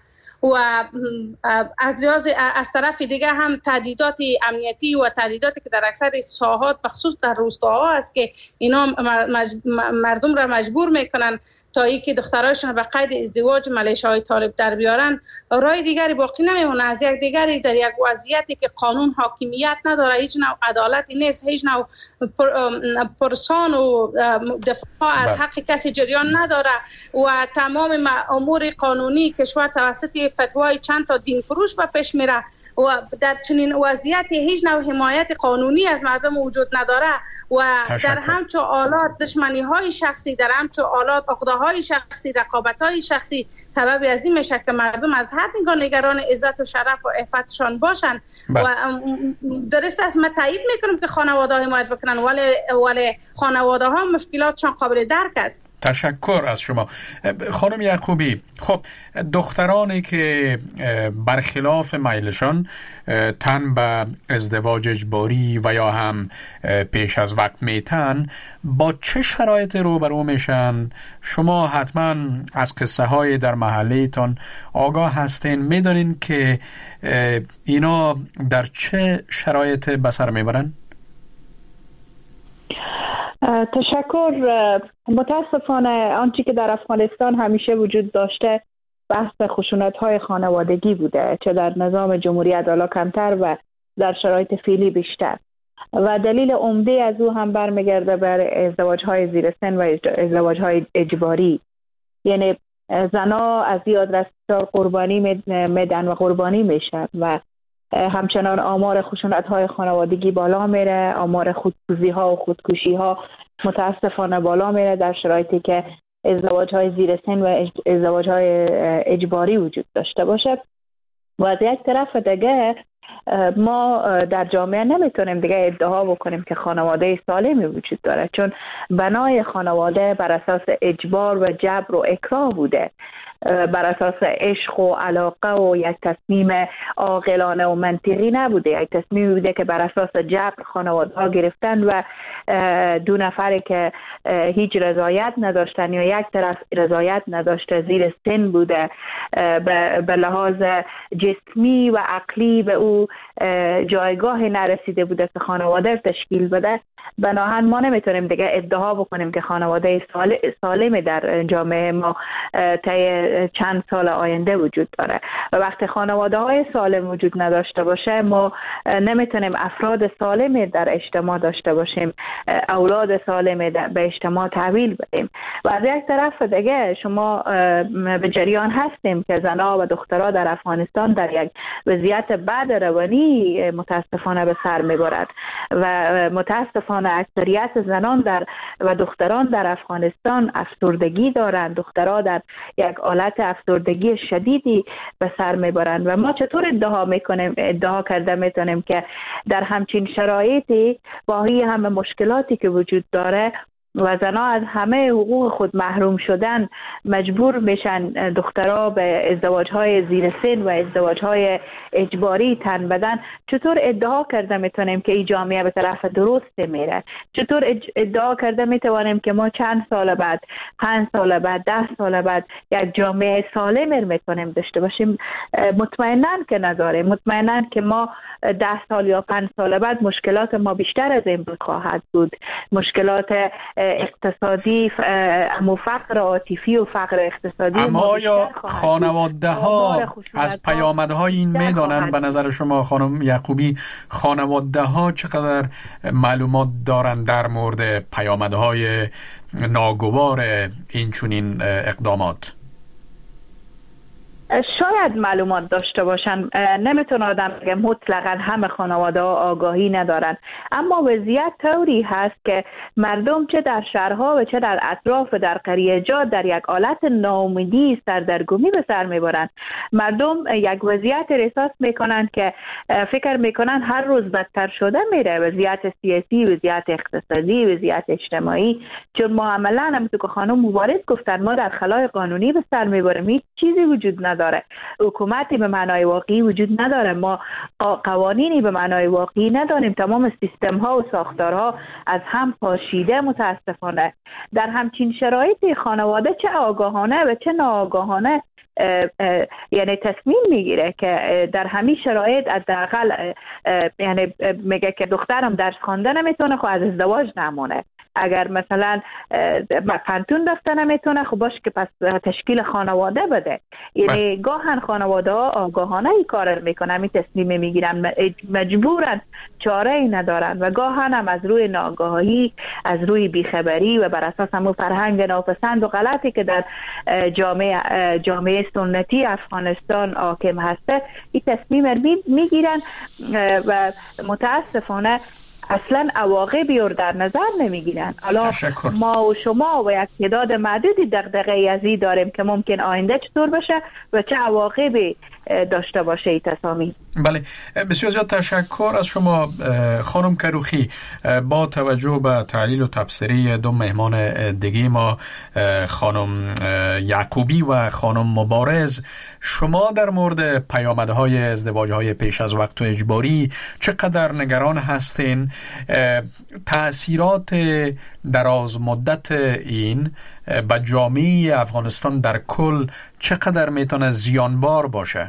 و از لحاظ از طرف دیگه هم تهدیدات امنیتی و تهدیداتی که در اکثر ساحات بخصوص در روستاها است که اینا مردم را مجبور میکنن تا ای که دخترایشون به قید ازدواج ملیشه‌های طالب در بیارن. راه دیگری باقی نمیمونه از یک دیگری در یک وضعیتی که قانون حاکمیت نداره، هیچ نوع عدالتی نیست، هیچ نوع پر پرسان و دفاع از حق کسی جریان نداره و تمام امور قانونی کشور توسط فتوای چند تا دین فروش به پیش میره و در چنین وضعیتی هیچ نوع حمایت قانونی از مردم وجود نداره و تشکر. در همچو آلات دشمنی های شخصی، در همچو آلات عقده های شخصی، رقابت های شخصی سبب از این میشه که مردم از هر نگاه نگران عزت و شرف و عفتشان باشن. بله. و درست است من تایید میکنم که خانواده ها حمایت بکنن ولی ولی خانواده ها مشکلاتشان قابل درک است. تشکر از شما خانم یعقوبی. خب دخترانی که برخلاف میلشان تن به ازدواج اجباری و یا هم پیش از وقت میتن با چه شرایط روبرو میشن؟ شما حتما از قصه های در محلهتان آگاه هستین، میدونین که اینا در چه شرایط به سر میبرن؟ تشکر. متاسفانه آنچه که در افغانستان همیشه وجود داشته بحث خشونت‌های خانوادگی بوده، چه در نظام جمهوری عدالت کمتر و در شرایط فعلی بیشتر، و دلیل عمده از او هم برمیگرده بر ازدواج‌های زیر سن و ازدواج‌های اجباری. یعنی زنا از یاد رستار قربانی میدن و قربانی میشن و همچنان آمار خشونت‌های خانوادگی بالا میره، آمار خودکشی‌ها و خودکشی‌ها متاسفانه بالا میره در شرایطی که ازدواج‌های زیر سن و ازدواج‌های اجباری وجود داشته باشه. و از یک طرف دیگه ما در جامعه نمیتونیم دیگه ادعا بکنیم که خانواده سالمی وجود داره، چون بنای خانواده بر اساس اجبار و جبر و اکراه بوده، بر اساس عشق و علاقه و یک تصمیم عاقلانه و منطقی نبوده، یک تصمیم بوده که بر اساس جبر خانواده ها گرفتن و دو نفری که هیچ رضایت نداشتن یا یک طرف رضایت نداشته زیر سن بوده، به لحاظ جسمی و عقلی به او جایگاه نرسیده بوده که خانواده تشکیل بده. بناهن ما نمیتونیم دیگه ادعا بکنیم که خانواده سالم در جامعه ما طی چند سال آینده وجود داره. و وقتی خانواده های سالم وجود نداشته باشه ما نمیتونیم افراد سالم در اجتماع داشته باشیم، اولاد سالم به اجتماع تحویل بدیم. و از یک طرف دیگه شما به جریان هستیم که زنها و دخترها در افغانستان در یک وضعیت بد روانی متاسفانه به سر میبرد و متاسفانه اکثریت زنان در و دختران در افغانستان افسردگی دارند، دخترها در یک حالت افسردگی شدیدی به سر میبرند. و ما چطور ادعا میکنیم ادعا کرده میتونیم که در همچین شرایطی با هی همه مشکلاتی که وجود داره و زنها از همه حقوق خود محروم شدن مجبور میشن دخترها به ازدواج‌های زیر سن و ازدواج‌های اجباری تن بدن، چطور ادعا کرده میتونیم که این جامعه به طرف درست میره؟ چطور ادعا کرده میتوانیم که ما چند سال بعد، پنج سال بعد، ده سال بعد یک جامعه سالم میتونیم داشته باشیم؟ مطمئناً که نداریم. مطمئناً که ما ده سال یا پنج سال بعد مشکلات ما بیشتر از این خواهد بود. مشکلات اقتصادی و فقر عاطفی و فقر اقتصادی. اما یا خانواده ها از پیامدهای این میدانند؟ به نظر شما خانم یعقوبی خانواده ها چقدر معلومات دارند در مورد پیامدهای ناگوار این چنین اقدامات؟ شاید معلومات داشته باشن، نمیتونه آدم بگه مطلقاً همه خانواده ها آگاهی ندارن، اما وضعیت طوری هست که مردم چه در شهرها و چه در اطراف در قریه جات در یک حالت ناامیدی سردرگمی به سر میبرن. مردم یک وضعیت احساس میکنن که فکر میکنن هر روز بدتر شده میره، وضعیت سیاسی، وضعیت اقتصادی، وضعیت اجتماعی، چون معاملا همونطور که خانم مبارز گفتن ما در خلای قانونی به سر میبریم، هیچ چیزی وجود نداره، حکومتی به معنای واقعی وجود نداره، ما قوانینی به معنای واقعی نداریم، تمام سیستم ها و ساختارها از هم پاشیده. متاسفانه در همچین شرایطی خانواده چه آگاهانه و چه ناآگاهانه یعنی تصمیم میگیره که در همین شرایط حداقل یعنی میگه که دخترم درس خوانده نمیتونه خب از ازدواج نمونه، اگر مثلا پنتون رفته نمیتونه خب باشه که پس تشکیل خانواده بده. یعنی گاهن خانواده ها آگاهانه این کار میکنن، این تصمیم میگیرن، مجبورن، چاره ای ندارن و گاهن هم از روی ناآگاهی، از روی بیخبری و بر اساس همون فرهنگ ناپسند و غلطی که در جامعه جامعه سنتی افغانستان حاکم هسته این تصمیم میگیرن و متاسفانه اصلا عواقبی رو در نظر نمیگیرن. حالا ما و شما و یک تعداد معدودی دغدغه ازی داریم که ممکن آینده چطور بشه و چه عواقبی داشته باشه این تصامیم. بله، بسیار زیاد تشکر از شما خانم کروخی. با توجه به تحلیل و تبصره دو مهمان دیگه ما، خانم یعقوبی و خانم مبارز، شما در مورد پیامدهای ازدواجهای پیش از وقت و اجباری چقدر نگران هستین؟ تأثیرات دراز مدت این به جامعه افغانستان در کل چقدر میتونه زیانبار باشه؟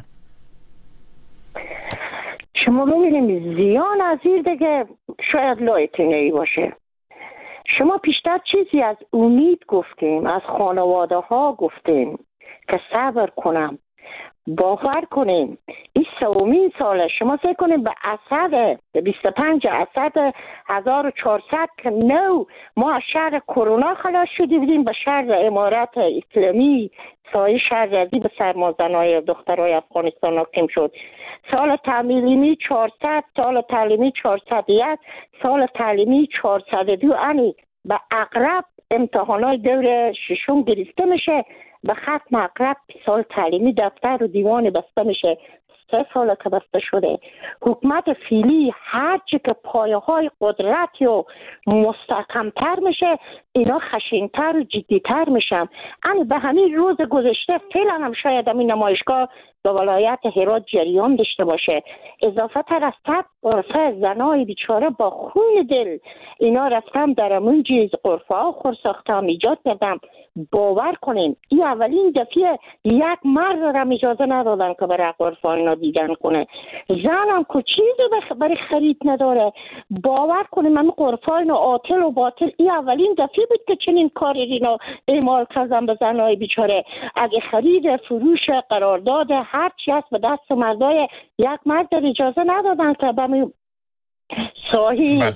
شما ببینید زیان از این دیگه شاید لایتینه‌ای باشه. شما پیشتر چیزی از امید گفتیم، از خانواده ها گفتیم که صبر کنم، باور کنیم. این سومین ساله شما فکر کنیم به اسد بیست و پنج اسد هزار و چهارصد که نو ما از شهر کرونا خلاص شدیم بودیم به شهر امارت اسلامی، سایه شهر رزی به سرمازنهای دخترهای افغانستان حاکم شد. سال تعلیمی چهارصد، سال تعلیمی چهارصد و یک، سال تعلیمی چهارصد و دو. انی به اقرب امتحانات دور ششم گرفته میشه، به ختم اقرب سال تعلیمی دفتر و دیوان بسته میشه. سه ساله که بسته شده. حکومت فعلی هرچی که پایه های قدرت و مستحکمتر میشه اینا خشنتر و جدیتر میشن. یعنی به همین روز گذشته فعلا هم شاید همین نمایشگاه به ولایت هرات جریان داشته باشه. اضافه تر از صد قرفه زنای بیچاره با خون دل اینا رفتم در همون جیز قرفه ها خورساختم ایجاد کردم. باور کنیم این اولین دفعه یک مرد را اجازه ندادن که برای قرفه اینا دیدن کنه. زن هم که چیزی برای خرید نداره. باور کنیم من قرفه اینا آتل و باطل این اولین دفعه بود که چنین کاری اینا اعمال کردن به زنای بیچاره. اگه خرید فروش قرارداد هر چی هست به دست مردای یک مرد اجازه ندادن که به صاحی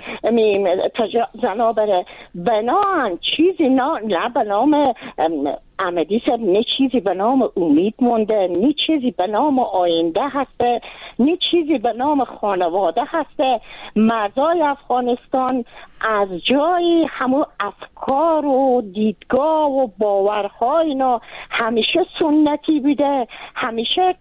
زنا بره. بنان چیزی نه, نه به نام احمدی صاحب، نه چیزی به نام امید مونده، نه چیزی به نام آینده هسته، نه چیزی به نام خانواده هسته. مردای افغانستان از جای همون افکار و دیدگاه و باورهای اینا همیشه سنتی بوده، همیشه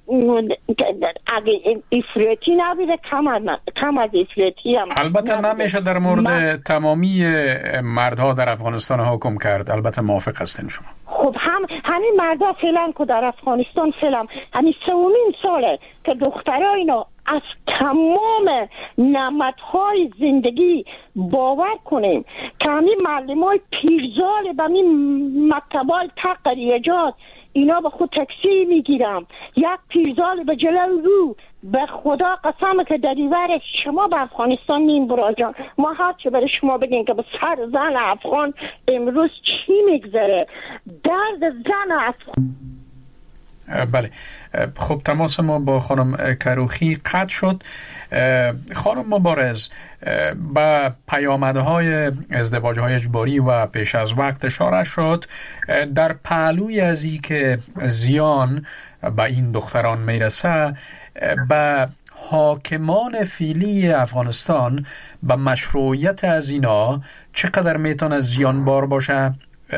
اگه افراطی نبوده، کم از, کم از افراطی هم البته نبوده. نمیشه در مورد من... تمامی مردها در افغانستان حکم کرد. البته موافق هستین شما. خب هم همین مردا فعلا که در افغانستان فعلا همین سومین ساله که دخترها اینا از تمام نعمتهای زندگی باور کنیم که همین معلمای پیرزال به همین مکتبای تقریجات اینا به خود تکسی میگیرم. یک پیرزال به جلو رو به خدا قسم که در دیوار شما به افغانستان نیم براجان ما هر چه برای شما بگیم که به سر زن افغان امروز چی میگذره، درد زن افغان. بله، خب تماس ما با خانم کروخی قطع شد. خانم مبارز، با پیامدهای ازدواجهای اجباری و پیش از وقت اشاره شد. در پهلوی از این که زیان به این دختران میرسه، به حاکمان فعلی افغانستان به مشروعیت از اینا چقدر میتونه زیانبار باشه؟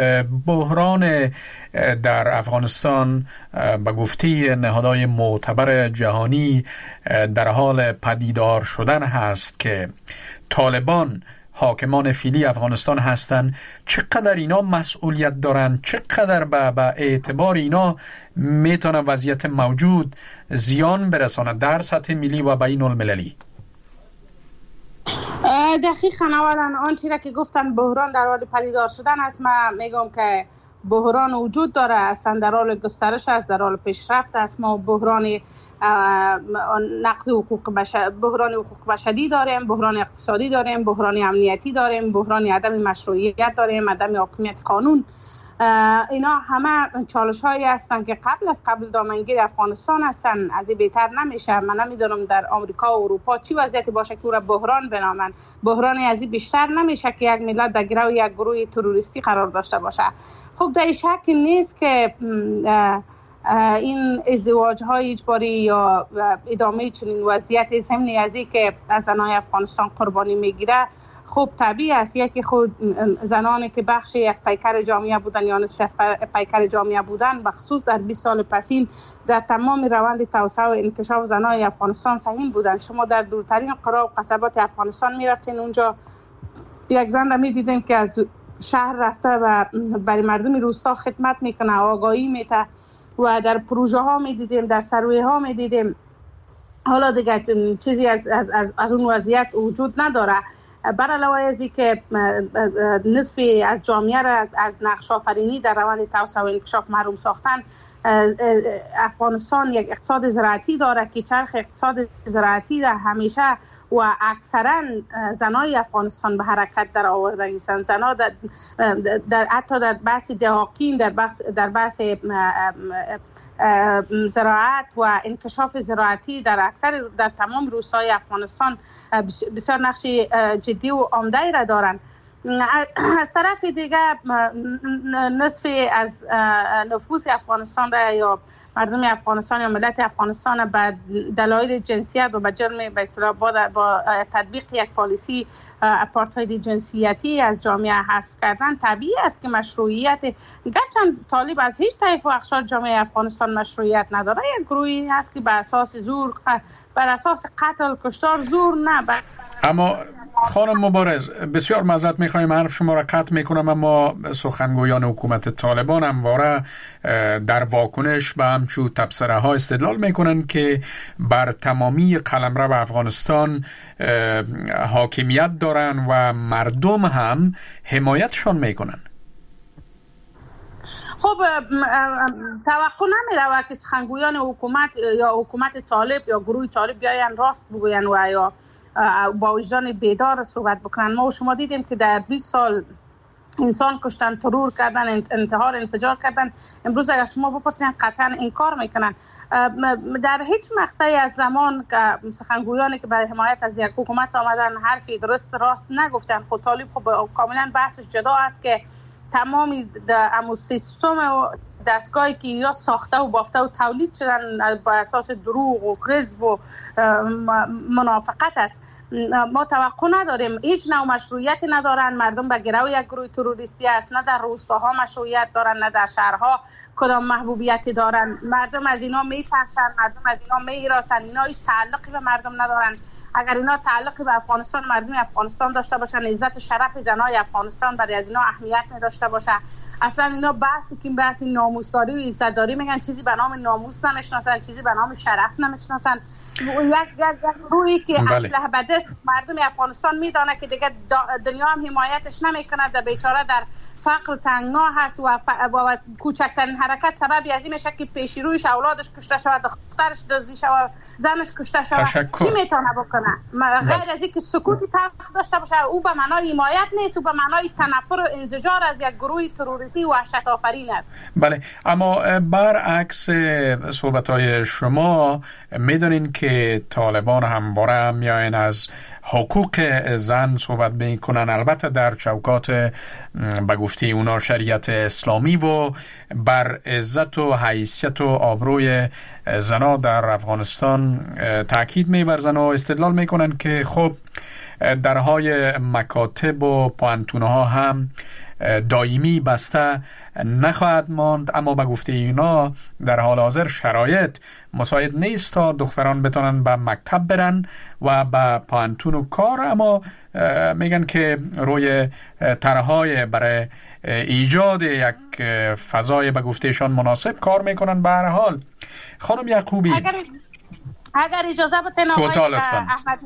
بحران در افغانستان به گفته نهادهای معتبر جهانی در حال پدیدار شدن هست که طالبان حاکمان فعلی افغانستان هستند. چقدر اینا مسئولیت دارن؟ چقدر به, به اعتبار اینا میتونه وضعیت موجود زیان برسانه در سطح ملی و بین المللی؟ دقیقاً اولا آنچه را که گفتم بحران در حال پدیدار شدن است، من میگم که بحران وجود داره، اصلا در حال گسترش است، در حال پیشرفت است. ما بحران نقض حقوق بشر، بحران حقوق بشری داریم، بحران اقتصادی داریم، بحران امنیتی داریم، بحران عدم مشروعیت داریم، عدم حاکمیت قانون. اینا همه چالش هایی هستند که قبل از قبل دامنگیر افغانستان هستند. از این بهتر نمیشه. من نمیدونم در آمریکا و اروپا چی وضعیتی باشه که او را بحران بنامن. بحرانی از این بیشتر نمیشه که یک ملت در گرو یک گروه تروریستی قرار داشته باشه. خب در شک نیست که این ازدواج های اجباری یا ادامه چنین وضعیت ضمن از این که از زنان افغانستان قربانی میگیره خب طبیعی است. یکی خود زنانی که بخشی از پیکر جامعه بودن یا نصف از پیکر جامعه بودن، بخصوص در بیست سال پسین در تمام روند توسعه و انکشاف زنان افغانستان سهیم بودن. شما در دورترین قرا و قصبات افغانستان میرفتین، اونجا یک زن می دیدین که از شهر رفته و برای مردم روستا خدمت میکنه، آگاهی میده و در پروژه ها می دیدیم، در سروی ها می دیدیم. حالا دیگه چیزی از, از, از, از اون وضعیت وجود نداره. بر علاوه از این که نصفی از جامعه را از نقش آفرینی در روند توسعه و انکشاف محروم ساختن، افغانستان یک اقتصاد زراعتی داره که چرخ اقتصاد زراعتی را همیشه و اکثرا زنای افغانستان به حرکت در آورده هستند. زنها در, در حتی در بحث دهاقین، در بحث در بحث زراعت و انکشاف زراعتی در اکثر در تمام روستاهای افغانستان بسیار نقش جدی و عمده را دارند. از طرف دیگه نصفی از نفوس افغانستان را یا مردم افغانستان یا ملت افغانستان به دلایل جنسیت و به جرم به اصطلاح با, با تطبیق یک پالیسی اپارتاید جنسیتی از جامعه حذف کردن، طبیعی است که مشروعیت گرچند طالب از هیچ طیف و اقشار جامعه افغانستان مشروعیت نداره، یک گروهی هست که بر اساس زور، بر اساس قتل، کشتار، زور نه بر... اما خانم مبارز، بسیار معذرت میخوایم حرف شما را قطع میکنم، اما سخنگویان حکومت طالبان همواره در واکنش به همچو تبصره ها استدلال میکنن که بر تمامی قلمرو افغانستان حاکمیت دارن و مردم هم حمایتشان میکنن. خب توقع نمیره که سخنگویان حکومت یا حکومت طالب یا گروه طالب بیاین راست بگوین و یا با وجدان بیدار صحبت بکنن. ما و شما دیدیم که در بیست سال انسان کشتن، ترور کردن، انتحار، انفجار کردن. امروز اگر شما بپرسین قطعا انکار میکنن. در هیچ مقطعی از زمان که سخنگویانی که برای حمایت از یک حکومت آمدن حرفی درست راست نگفتن. خود طالب خب کاملا بحثش جدا است که تمامی امو سیستم دستگاهی که یا ساخته و بافته و تولید شدن با اساس دروغ و کذب و منافقت است. ما توقع نداریم، هیچ نوع مشروعیتی ندارن. مردم به گرو یک گروه تروریستی است، نه در روستاها مشروعیت دارن، نه در شهرها کدام محبوبیتی دارن. مردم از اینا میترسن، مردم از اینا میراسن، اینا هیچ تعلقی به مردم ندارن. اگر اینا تعلقی به افغانستان، مردم افغانستان داشته باشن، عزت و شرف زنای افغانستان برای از اینا اهمیت نداشته باشه، اصلا اینا بحثی که بحث ناموسداری و عزتداری میگن، چیزی به نام ناموس نمیشناسن، چیزی به نام شرف نمیشناسن. یک یک روحی که اسلحه به دست مردم افغانستان میدانه که دیگه دنیا هم حمایتش نمیکنه، در بیچاره در فقر تنگنا هست و, ف... و کوچکترین حرکت سببی از این میشه که پیشی رویش اولادش کشته شود، دخترش دزدی شود، زنش کشته شود. کی میتونه بکنه غیر از اینکه سکوتی تلخ داشته باشه؟ او به معنای حمایت نیست، او به معنای تنفر و انزجار از یک گروه تروریستی وحشت آفرین است. بله، اما برعکس صحبت‌های شما میدونین که طالبان همواره میاین از حقوق زن صحبت میکنن، البته در چوکات به گفته اونا شریعت اسلامی و بر عزت و حیثیت و آبروی زنا در افغانستان تاکید می‌ورزن و استدلال میکنن که خب درهای مکاتب و پوانتونها هم دائمی بسته نخواهد ماند، اما به گفته اینا در حال حاضر شرایط مساعد نیست تا دختران بتونن به مکتب برن و به پانتون و کار، اما میگن که روی طرحهای برای ایجاد یک فضای به گفتهشان مناسب کار میکنن. به هر حال خانم یعقوبی، اگر اگر اجازه بدین آقای احمدی،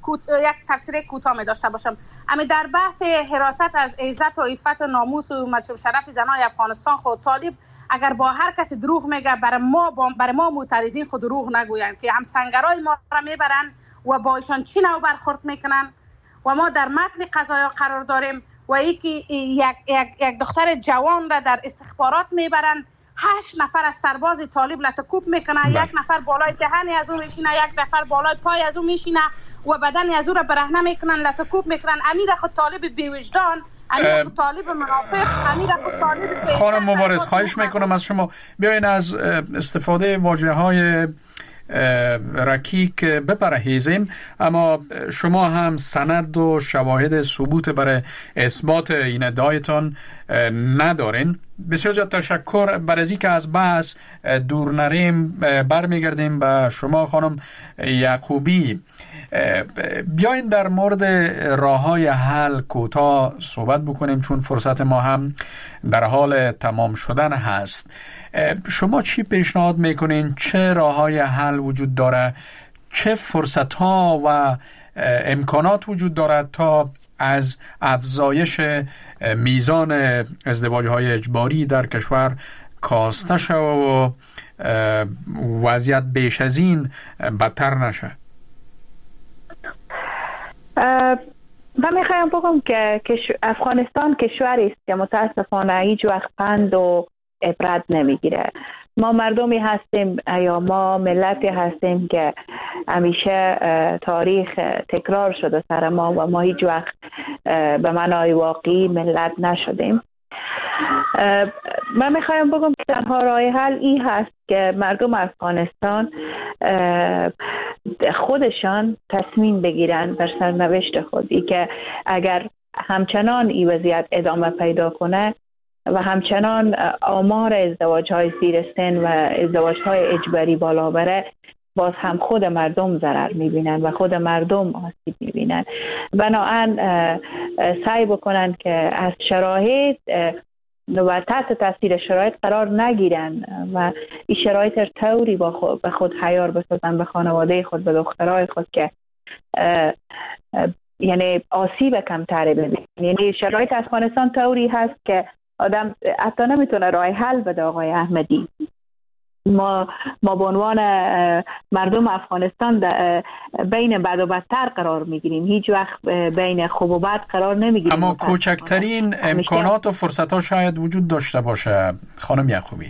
یک تفسیر کوتاه می داشته باشم. امی در بحث حراست از عزت و عفت و ناموس و مطلب شرف زنان افغانستان خود طالب اگر با هر کسی دروغ میگه برای ما برای ما معترضین خود دروغ نگویند که هم سنگرای ما را میبرن و با ایشان چی نوع برخورد میکنن و ما در متن قضایا قرار داریم و یکی یک, یک, یک دختر جوان را در استخبارات میبرن، هشت نفر از سرباز طالب لطکوب میکنه، یک نفر بالای دهنی از اون میشینه، یک نفر بالای پای از اون میشینه و بدن از اون را برهنه میکنن، لطکوب میکنن. امیر خود طالب بیوجدان، امیر خود طالب منافق، امیر خود طالب خانم مبارز خواهش میکنم از شما بیاین از استفاده واژه های رکیک بپرهیزیم، اما شما هم سند و شواهد ثبوت برای اثبات این ادعایتان ندارین. بسیار زیاد تشکر. برای از اینکه از بحث دور نریم برمیگردیم به شما خانم یعقوبی. بیاین در مورد راه‌های حل کوتاه صحبت بکنیم چون فرصت ما هم در حال تمام شدن هست. شما چی پیشنهاد میکنین؟ چه راه‌های حل وجود داره؟ چه فرصت‌ها و امکانات وجود دارد تا از افزایش میزان ازدواج‌های اجباری در کشور کاسته شود و وضعیت بیش از این بدتر نشه؟ من میخوایم بگم که افغانستان کشوری است که متاسفانه هیچ وقت پند و عبرت نمیگیره. ما مردمی هستیم یا ما ملتی هستیم که همیشه تاریخ تکرار شده سر ما و ما هیچ وقت به معنای واقعی ملت نشدیم. من میخوایم بگم که تنها راه حل این هست که مردم افغانستان خودشان تصمیم بگیرن بر سرنوشت خود، ای که اگر همچنان این وضعیت ادامه پیدا کنه و همچنان آمار ازدواج‌های زیر سن و ازدواج‌های اجباری بالا بره، باز هم خود مردم ضرر می‌بینن و خود مردم آسیب می‌بینن. بنابراین سعی بکنن که از شرایط و تحت تاثیر شرایط قرار نگیرن و این شرایط را طوری با خود به خود حیار بسازن، به خانواده خود، به دخترای خود که اه اه یعنی آسیب کمتری ببینن. یعنی شرایط افغانستان طوری هست که آدم حتی نمیتونه راه حل بده. آقای احمدی، ما ما به عنوان مردم افغانستان بین بد و بدتر قرار میگیریم، هیچ وقت بین خوب و بد قرار نمیگیریم. اما کوچکترین امکانات و فرصت ها شاید وجود داشته باشه خانم یعقوبی.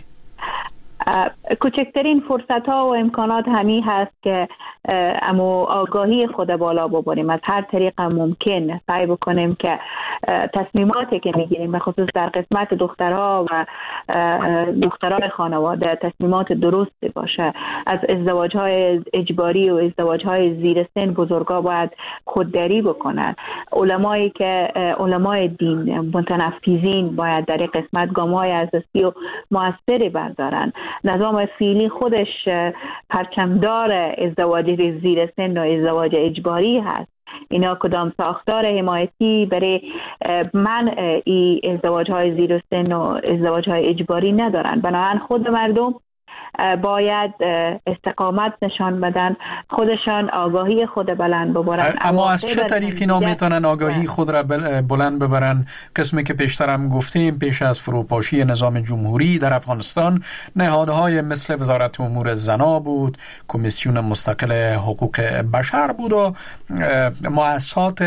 کوچکترین فرصت ها و امکانات همی هست که اما آگاهی خود بالا ببریم، از هر طریق ممکن سعی بکنیم که تصمیماتی که میگیریم به خصوص در قسمت دخترها و دختران خانواده تصمیمات درستی باشه. از ازدواج های اجباری و ازدواج های زیر سن بزرگا باید خودداری بکنن. علمایی که علمای دین متنفذین باید در این قسمت گام‌های اساسی و موثری بردارن. نظام فعلی خودش پرچمدار ازدواج زیر سن و ازدواج اجباری هست. اینا کدام ساختار حمایتی برای منع ای ازدواج های زیر سن و ازدواج های اجباری ندارن. بنابراین خود مردم باید استقامت نشان بدن، خودشان آگاهی خود بلند ببرن. اما از چه طریقی اینا میتونن آگاهی خود را بلند ببرن؟ قسمی که پیشترم گفتیم، پیش از فروپاشی نظام جمهوری در افغانستان نهادهای مثل وزارت امور زنا بود، کمیسیون مستقل حقوق بشر بود و مؤسسات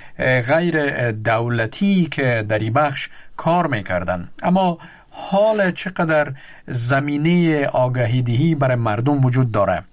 غیر دولتی که در این بخش کار میکردن. اما حال چقدر زمینه آگاهی دهی برای مردم وجود داره؟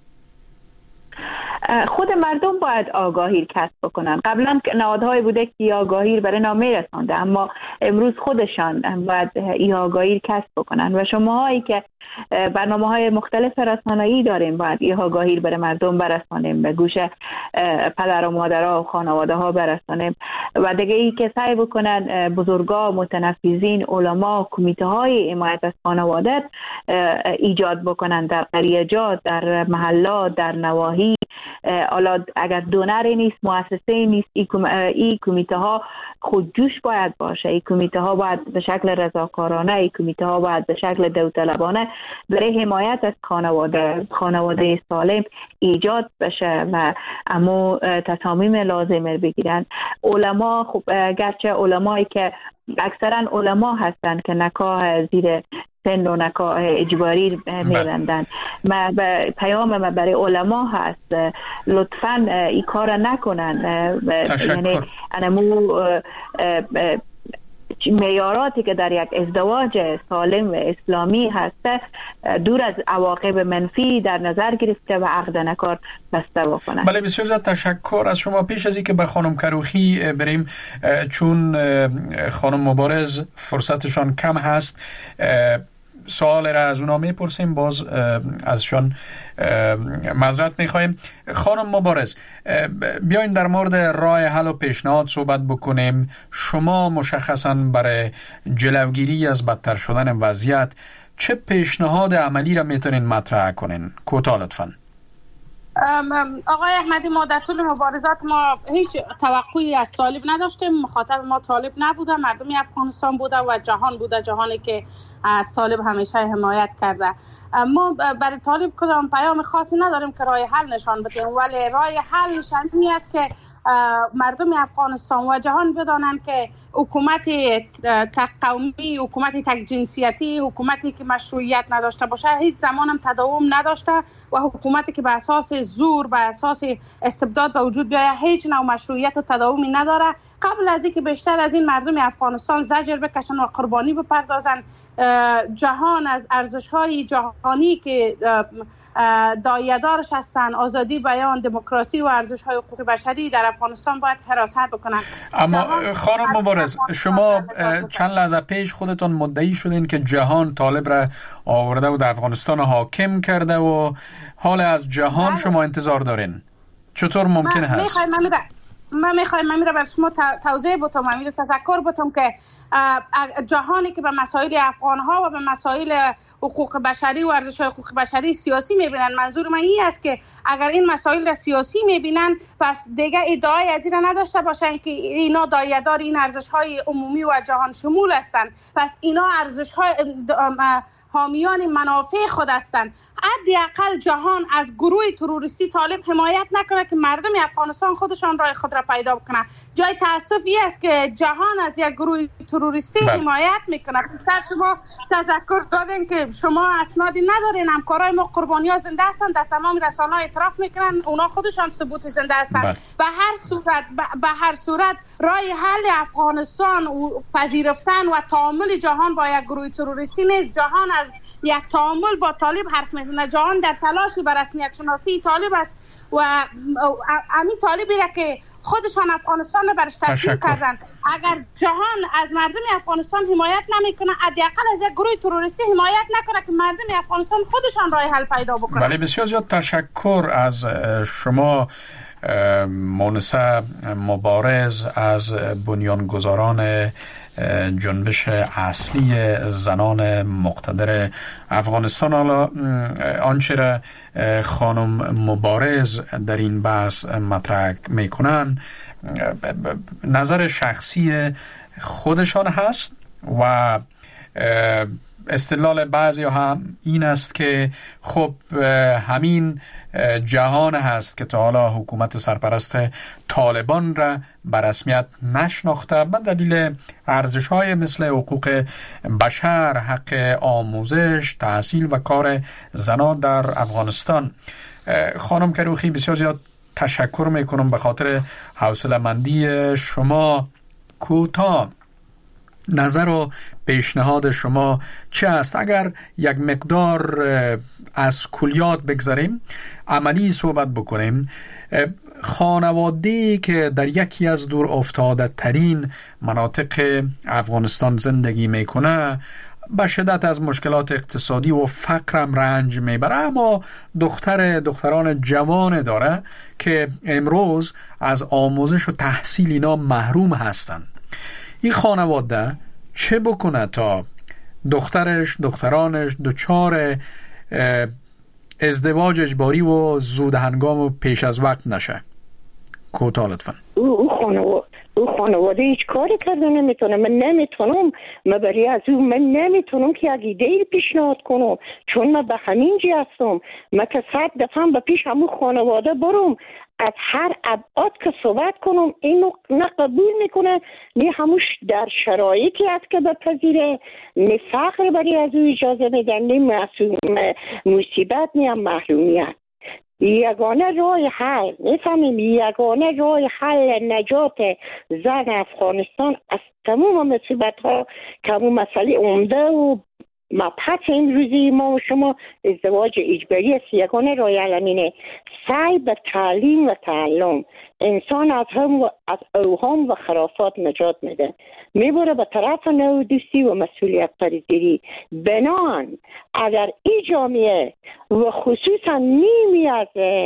خود مردم باید آگاهی کسب بکنن. قبلا نهادهای بوده که آگاهی برای نامه رسانده، اما امروز خودشان باید این آگاهی کسب بکنن و شماهایی که برنامه‌های مختلف رسانه‌ای داریم باید این آگاهی برای مردم برسانیم، به گوش پدر و مادرها و خانواده‌ها برسانیم و دیگه ای که سعی بکنن بزرگا، متنفذین، علما، کمیته‌های حمایت از خانواده ایجاد بکنن در قریه‌جات، در محلات، در نواحی حالا اگر دونری نیست، مؤسسه نیست، این کمیته ها خود جوش باید باشه. این کمیته ها باید به شکل رضاکارانه، این کمیته ها باید به شکل داوطلبانه برای حمایت از خانواده خانواده سالم ایجاد بشه و اما تصامیم لازم بگیرن. علما خب گرچه علمایی که اکثرا علما هستند که نکاح زیر سن و نکاح اجباری می‌بندند، ما پیام ما برای علما هست لطفاً این کار نکنن. یعنی انمو معیاراتی که در یک ازدواج سالم و اسلامی هست دور از عواقب منفی در نظر گرفته و عقد نکار بسته بکنند. بله، بسیار زیاد تشکر از شما. پیش از اینکه به خانم کروخی بریم، چون خانم مبارز فرصتشان کم هست، سوال را از اونا میپرسیم، باز ازشان معذرت میخوایم. خانم مبارز، بیاین در مورد راه حل و پیشنهاد صحبت بکنیم. شما مشخصاً برای جلوگیری از بدتر شدن وضعیت چه پیشنهاد عملی را میتونین مطرح کنین؟ کوتاه لطفاً. آقای احمدی، ما در طول مبارزات ما هیچ توقعی از طالب نداشتیم. مخاطب ما طالب نبوده، مردم افغانستان بوده و جهان بوده، جهانی که از طالب همیشه حمایت کرده. ما برای طالب کدام پیام خاصی نداریم که راه حل نشان بدیم، ولی راه حل این است که مردم افغانستان و جهان بدانند که حکومت تک قومی، حکومت تک جنسیتی، حکومتی که مشروعیت نداشته باشه هیچ زمان هم تداوم نداشته و حکومتی که به اساس زور، به اساس استبداد به وجود بیاید هیچ نوع مشروعیت و تداومی نداره. قبل از اینکه بیشتر از این مردم افغانستان زجر بکشن و قربانی بپردازن، جهان از ارزش‌های جهانی که دایه‌دارش هستن، آزادی بیان، دموکراسی و ارزش‌های حقوق بشری در افغانستان باید حراست بکنن. اما خانم مبارز، شما چند لحظه پیش خودتون مدعی شدین که جهان طالب را آورده و در افغانستان حاکم کرده و حال از جهان شما انتظار دارین. چطور ممکن هست؟ میخوایم من میره من میخوایم من میره بر شما توضیح بتم، من میره تذکر بتم که جهانی که به مسائل افغان‌ها و به مسائل حقوق بشری و ارزش‌های حقوق بشری سیاسی میبینن، منظور من این است که اگر این مسائل را سیاسی میبینن پس دیگه ادعای از این را نداشته باشن که اینا دایه‌دار این ارزش‌های عمومی و جهان شمول هستند. پس اینا ارزش‌های حامیان منافع خود هستند. حداقل جهان از گروه تروریستی طالب حمایت نکنه که مردم افغانستان خودشان راه خود را پیدا بکنه. جای تاسف این است که جهان از یک گروه تروریستی بله. حمایت میکنه. بیشتر شما تذکر دادین که شما اسنادی ندارین، همکارای ما قربانی‌ها زنده هستن، در تمام رسانه‌ها اعتراف میکنن، اونا خودشان ثبوت زنده هستن. بله. به هر صورت به هر صورت راه حل افغانستان پذیرفتن و تعامل جهان با یک گروه تروریستی نیست. جهان از یک تعامل با طالب حرف میزنه. جهان در تلاشی بر رسمیت شناسی طالب است و همین طالبی را که خودشان افغانستان را برش تسلیم کردن. اگر جهان از مردم افغانستان حمایت نمیکنه، حداقل از یک گروه تروریستی حمایت نکنه که مردم افغانستان خودشان راه حل پیدا بکنن. بله، بسیار زیاد تشکر از شما مونسه مبارز از بنیانگذاران جنبش اصلی زنان مقتدر افغانستان. حالا آنچه را خانم مبارز در این بحث مطرح میکنن نظر شخصی خودشان هست و استدلال بعضی هم این است که خب همین جهان هست که تا حالا حکومت سرپرست طالبان را به رسمیت نشناخته به دلیل ارزش‌های مثل حقوق بشر، حق آموزش، تحصیل و کار زنان در افغانستان. خانم کروخی، بسیار زیاد تشکر میکنم به خاطر حوصله‌مندی شما. کوتاه نظر و پیشنهاد شما چه است؟ اگر یک مقدار از کلیات بگذاریم، عملی صحبت بکنیم، خانواده‌ای که در یکی از دور افتاده ترین مناطق افغانستان زندگی میکنه به شدت از مشکلات اقتصادی و فقرم رنج میبره، اما دختر دختران جوان داره که امروز از آموزش و تحصیل اینا محروم هستن. این خانواده چه بکنه تا دخترش دخترانش دچار ازدواج اجباری و زود هنگام و پیش از وقت نشه؟ کوتاه لطفا. او خانواده او خانواده هیچ کاری کرده نمیتونه. من نمیتونم، من برای از او من نمیتونم که یک ایده پیشنهاد کنم، چون من به همین جی هستم. من که صد دفعه به پیش همون خانواده برم، از هر ابعاد که صحبت کنم، اینو نه قبول میکنه، نه هموش در شرایطی است که بپذیره، نه فقر برای از او اجازه میدن، نه مصیبت، نه محرومیت. یگانه راه حل میفهمیم، یگانه راه حل نجات زن افغانستان از تمام مصیبت ها که همون مسئله عمده و مبحث امروزی ما و شما ازدواج اجباری است. یگانه راه حل همینه، سعی به تعلیم و تعلم انسان از هم و از اوهام و خرافات نجات میده، میبره به طرف نودوستی و مسئولیت پذیری. بنان اگر این جامعه و خصوصا نیمی از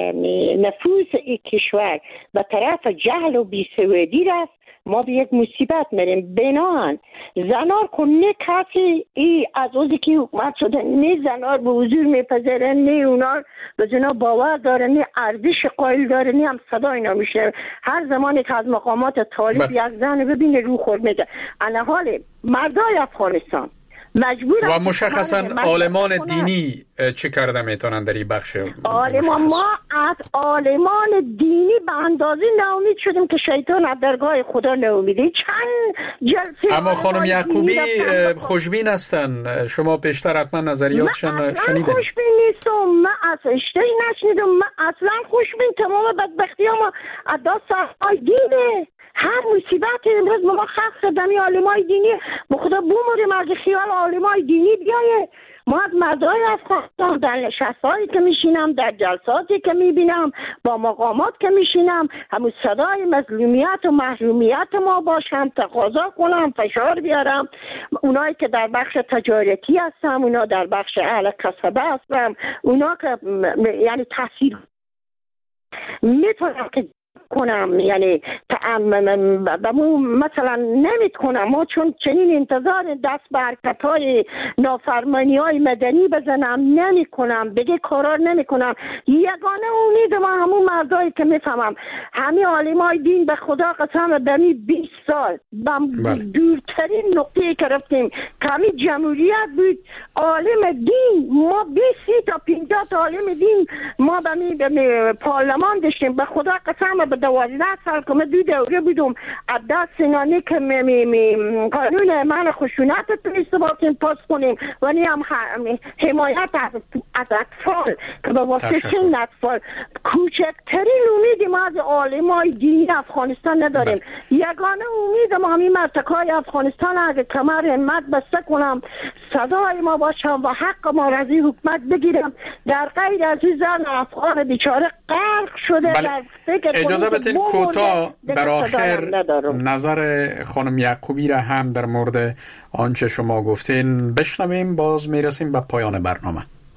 نفوس این کشور به طرف جهل و بیسوادی رفت، ما به یک مصیبت میریم. بنان زنار کن نه کسی ای از اوزی که حکومت شده، نه زنار به حضور میپذیرن، نه اونا به زنا باور داره، نه ارزش قائل داره، نه هم صدا اینا میشه. هر زمانی که از مقامات طالب یک زن ببینه رو خورد میده. انا حال مردای افغانستان مجبور و مشخصا عالمان دینی چه کرده میتونن در این بخش؟ عالمان ما از عالمان دینی به اندازه ناامید شدیم که شیطان از درگاه خدا ناامیده. چند جلسه اما خانم یعقوبی خوشبین هستن، شما پیشتر حتما نظریاتشان شنیدین. من خوشبین نیستم، من از اشتهی نشنیدم، من اصلا خوشبین تمام بدبختی ها ما از دست های دینه. هر مصیبت امروز ما خاص شدمی عالمای دینی به خدا بوموریم از خیال عالمای دینی بیایه. ما از مردای افغانستان در نشستهایی که میشینم، در جلساتی که میبینم، با مقامات که میشینم، همون صدای مظلومیت و محرومیت ما باشم، تقاضا کنم، فشار بیارم. اونایی که در بخش تجارتی هستم، اونا در بخش اهل کسبه هستم، اونا که یعنی تحصیل میتونم که کنم، یعنی بمو مثلا نمید کنم ما، چون چنین انتظار دست به حرکت های نافرمانی های مدنی بزنم نمی کنم، بگه کارار نمی کنم. یگانه امید ما همون مردایی که میفهمم همین عالم های دین به خدا قسم بمی بیست سال به دورترین نقطه که رفتیم که همین جمهوریت بود، عالم دین ما بیست تا پینجاه تا عالم دین ما بمی پارلمان داشتیم. به خدا قسم به دوازده سال که من دو دوره بودم از دست سنانی که می می می قانون من خشونت تونسته باشیم پاس کنیم و نی هم حمایت از, از اطفال که به واسه سن اطفال. کوچکترین امید ما از عالمای دینی افغانستان نداریم. یگانه امید ما همین مرتکای افغانستان اگه کمر همت بسته کنم، صدای ما باشم و حق ما را از حکومت بگیرم. در غیر از این زن افغان بیچاره غرق شده بله. در فکر اجازه بدین کوتاه در آخر نظر خانم یعقوبی را هم در مورد آنچه شما گفتین بشنویم، باز میرسیم به پایان برنامه.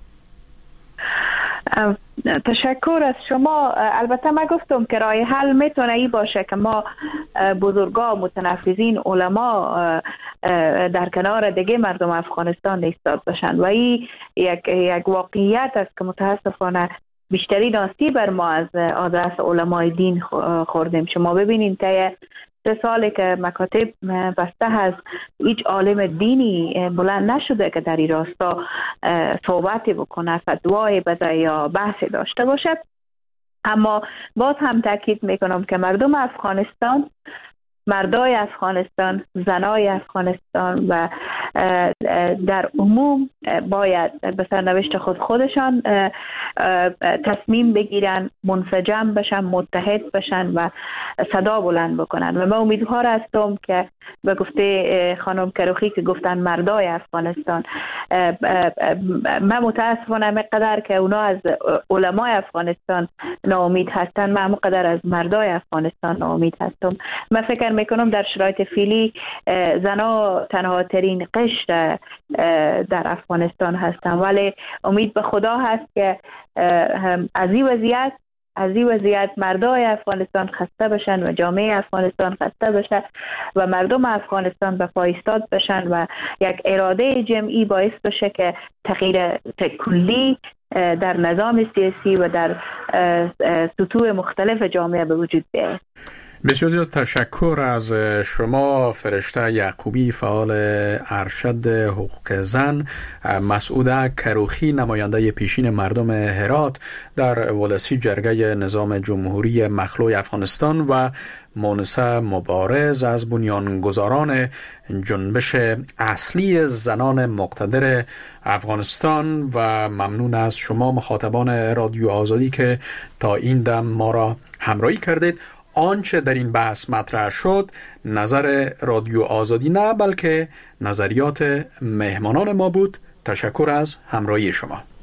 تشکر از شما. البته من گفتم که راه حل میتونه ای باشه که ما بزرگا، متنفذین، علما در کنار دیگه مردم افغانستان ایستاد باشن و این یک یک واقعیت است که متاسفانه بیشتری آسیب بر ما از آدرس علمای دین خوردیم. شما ببینید که سه ساله که مکاتب بسته هست، هیچ عالم دینی بلند نشده که در این راستا صحبتی بکنه، فتوای بده یا بحثی داشته باشه. اما باز هم تاکید میکنم که مردم افغانستان، مردای افغانستان، زنای افغانستان و در عموم باید به سرنوشت خود خودشان تصمیم بگیرن، منسجم بشن، متحد بشن و صدا بلند بکنن. و من امیدوار هستم که به گفته خانم کروخی که گفتن مردای افغانستان، من متاسفانه مقدر که اونا از علمای افغانستان ناامید هستن، من مقدر از مردای افغانستان ناامید هستم. من فکر میکنم در شرایط فعلی زنا تنها ترین قشر در افغانستان هستن، ولی امید به خدا هست که از این وضعیت از این وضعیت مردای افغانستان خسته بشن و جامعه افغانستان خسته بشه و مردم افغانستان به پای ایستاد بشن و یک اراده جمعی باعث بشه که تغییر کلی در نظام سیاسی و در سطوح مختلف جامعه به وجود بیاید. بسیار زیاد تشکر از شما فرشته یعقوبی، فعال ارشد حقوق زن، مسعوده کروخی، نماینده پیشین مردم هرات در ولسی جرگه نظام جمهوری مخلوع افغانستان و مونسه مبارز از بنیانگذاران جنبش اصلی زنان مقتدر افغانستان. و ممنون از شما مخاطبان رادیو آزادی که تا این دم ما را همراهی کردید. آنچه در این بحث مطرح شد نظر رادیو آزادی نه، بلکه نظریات مهمانان ما بود. تشکر از همراهی شما.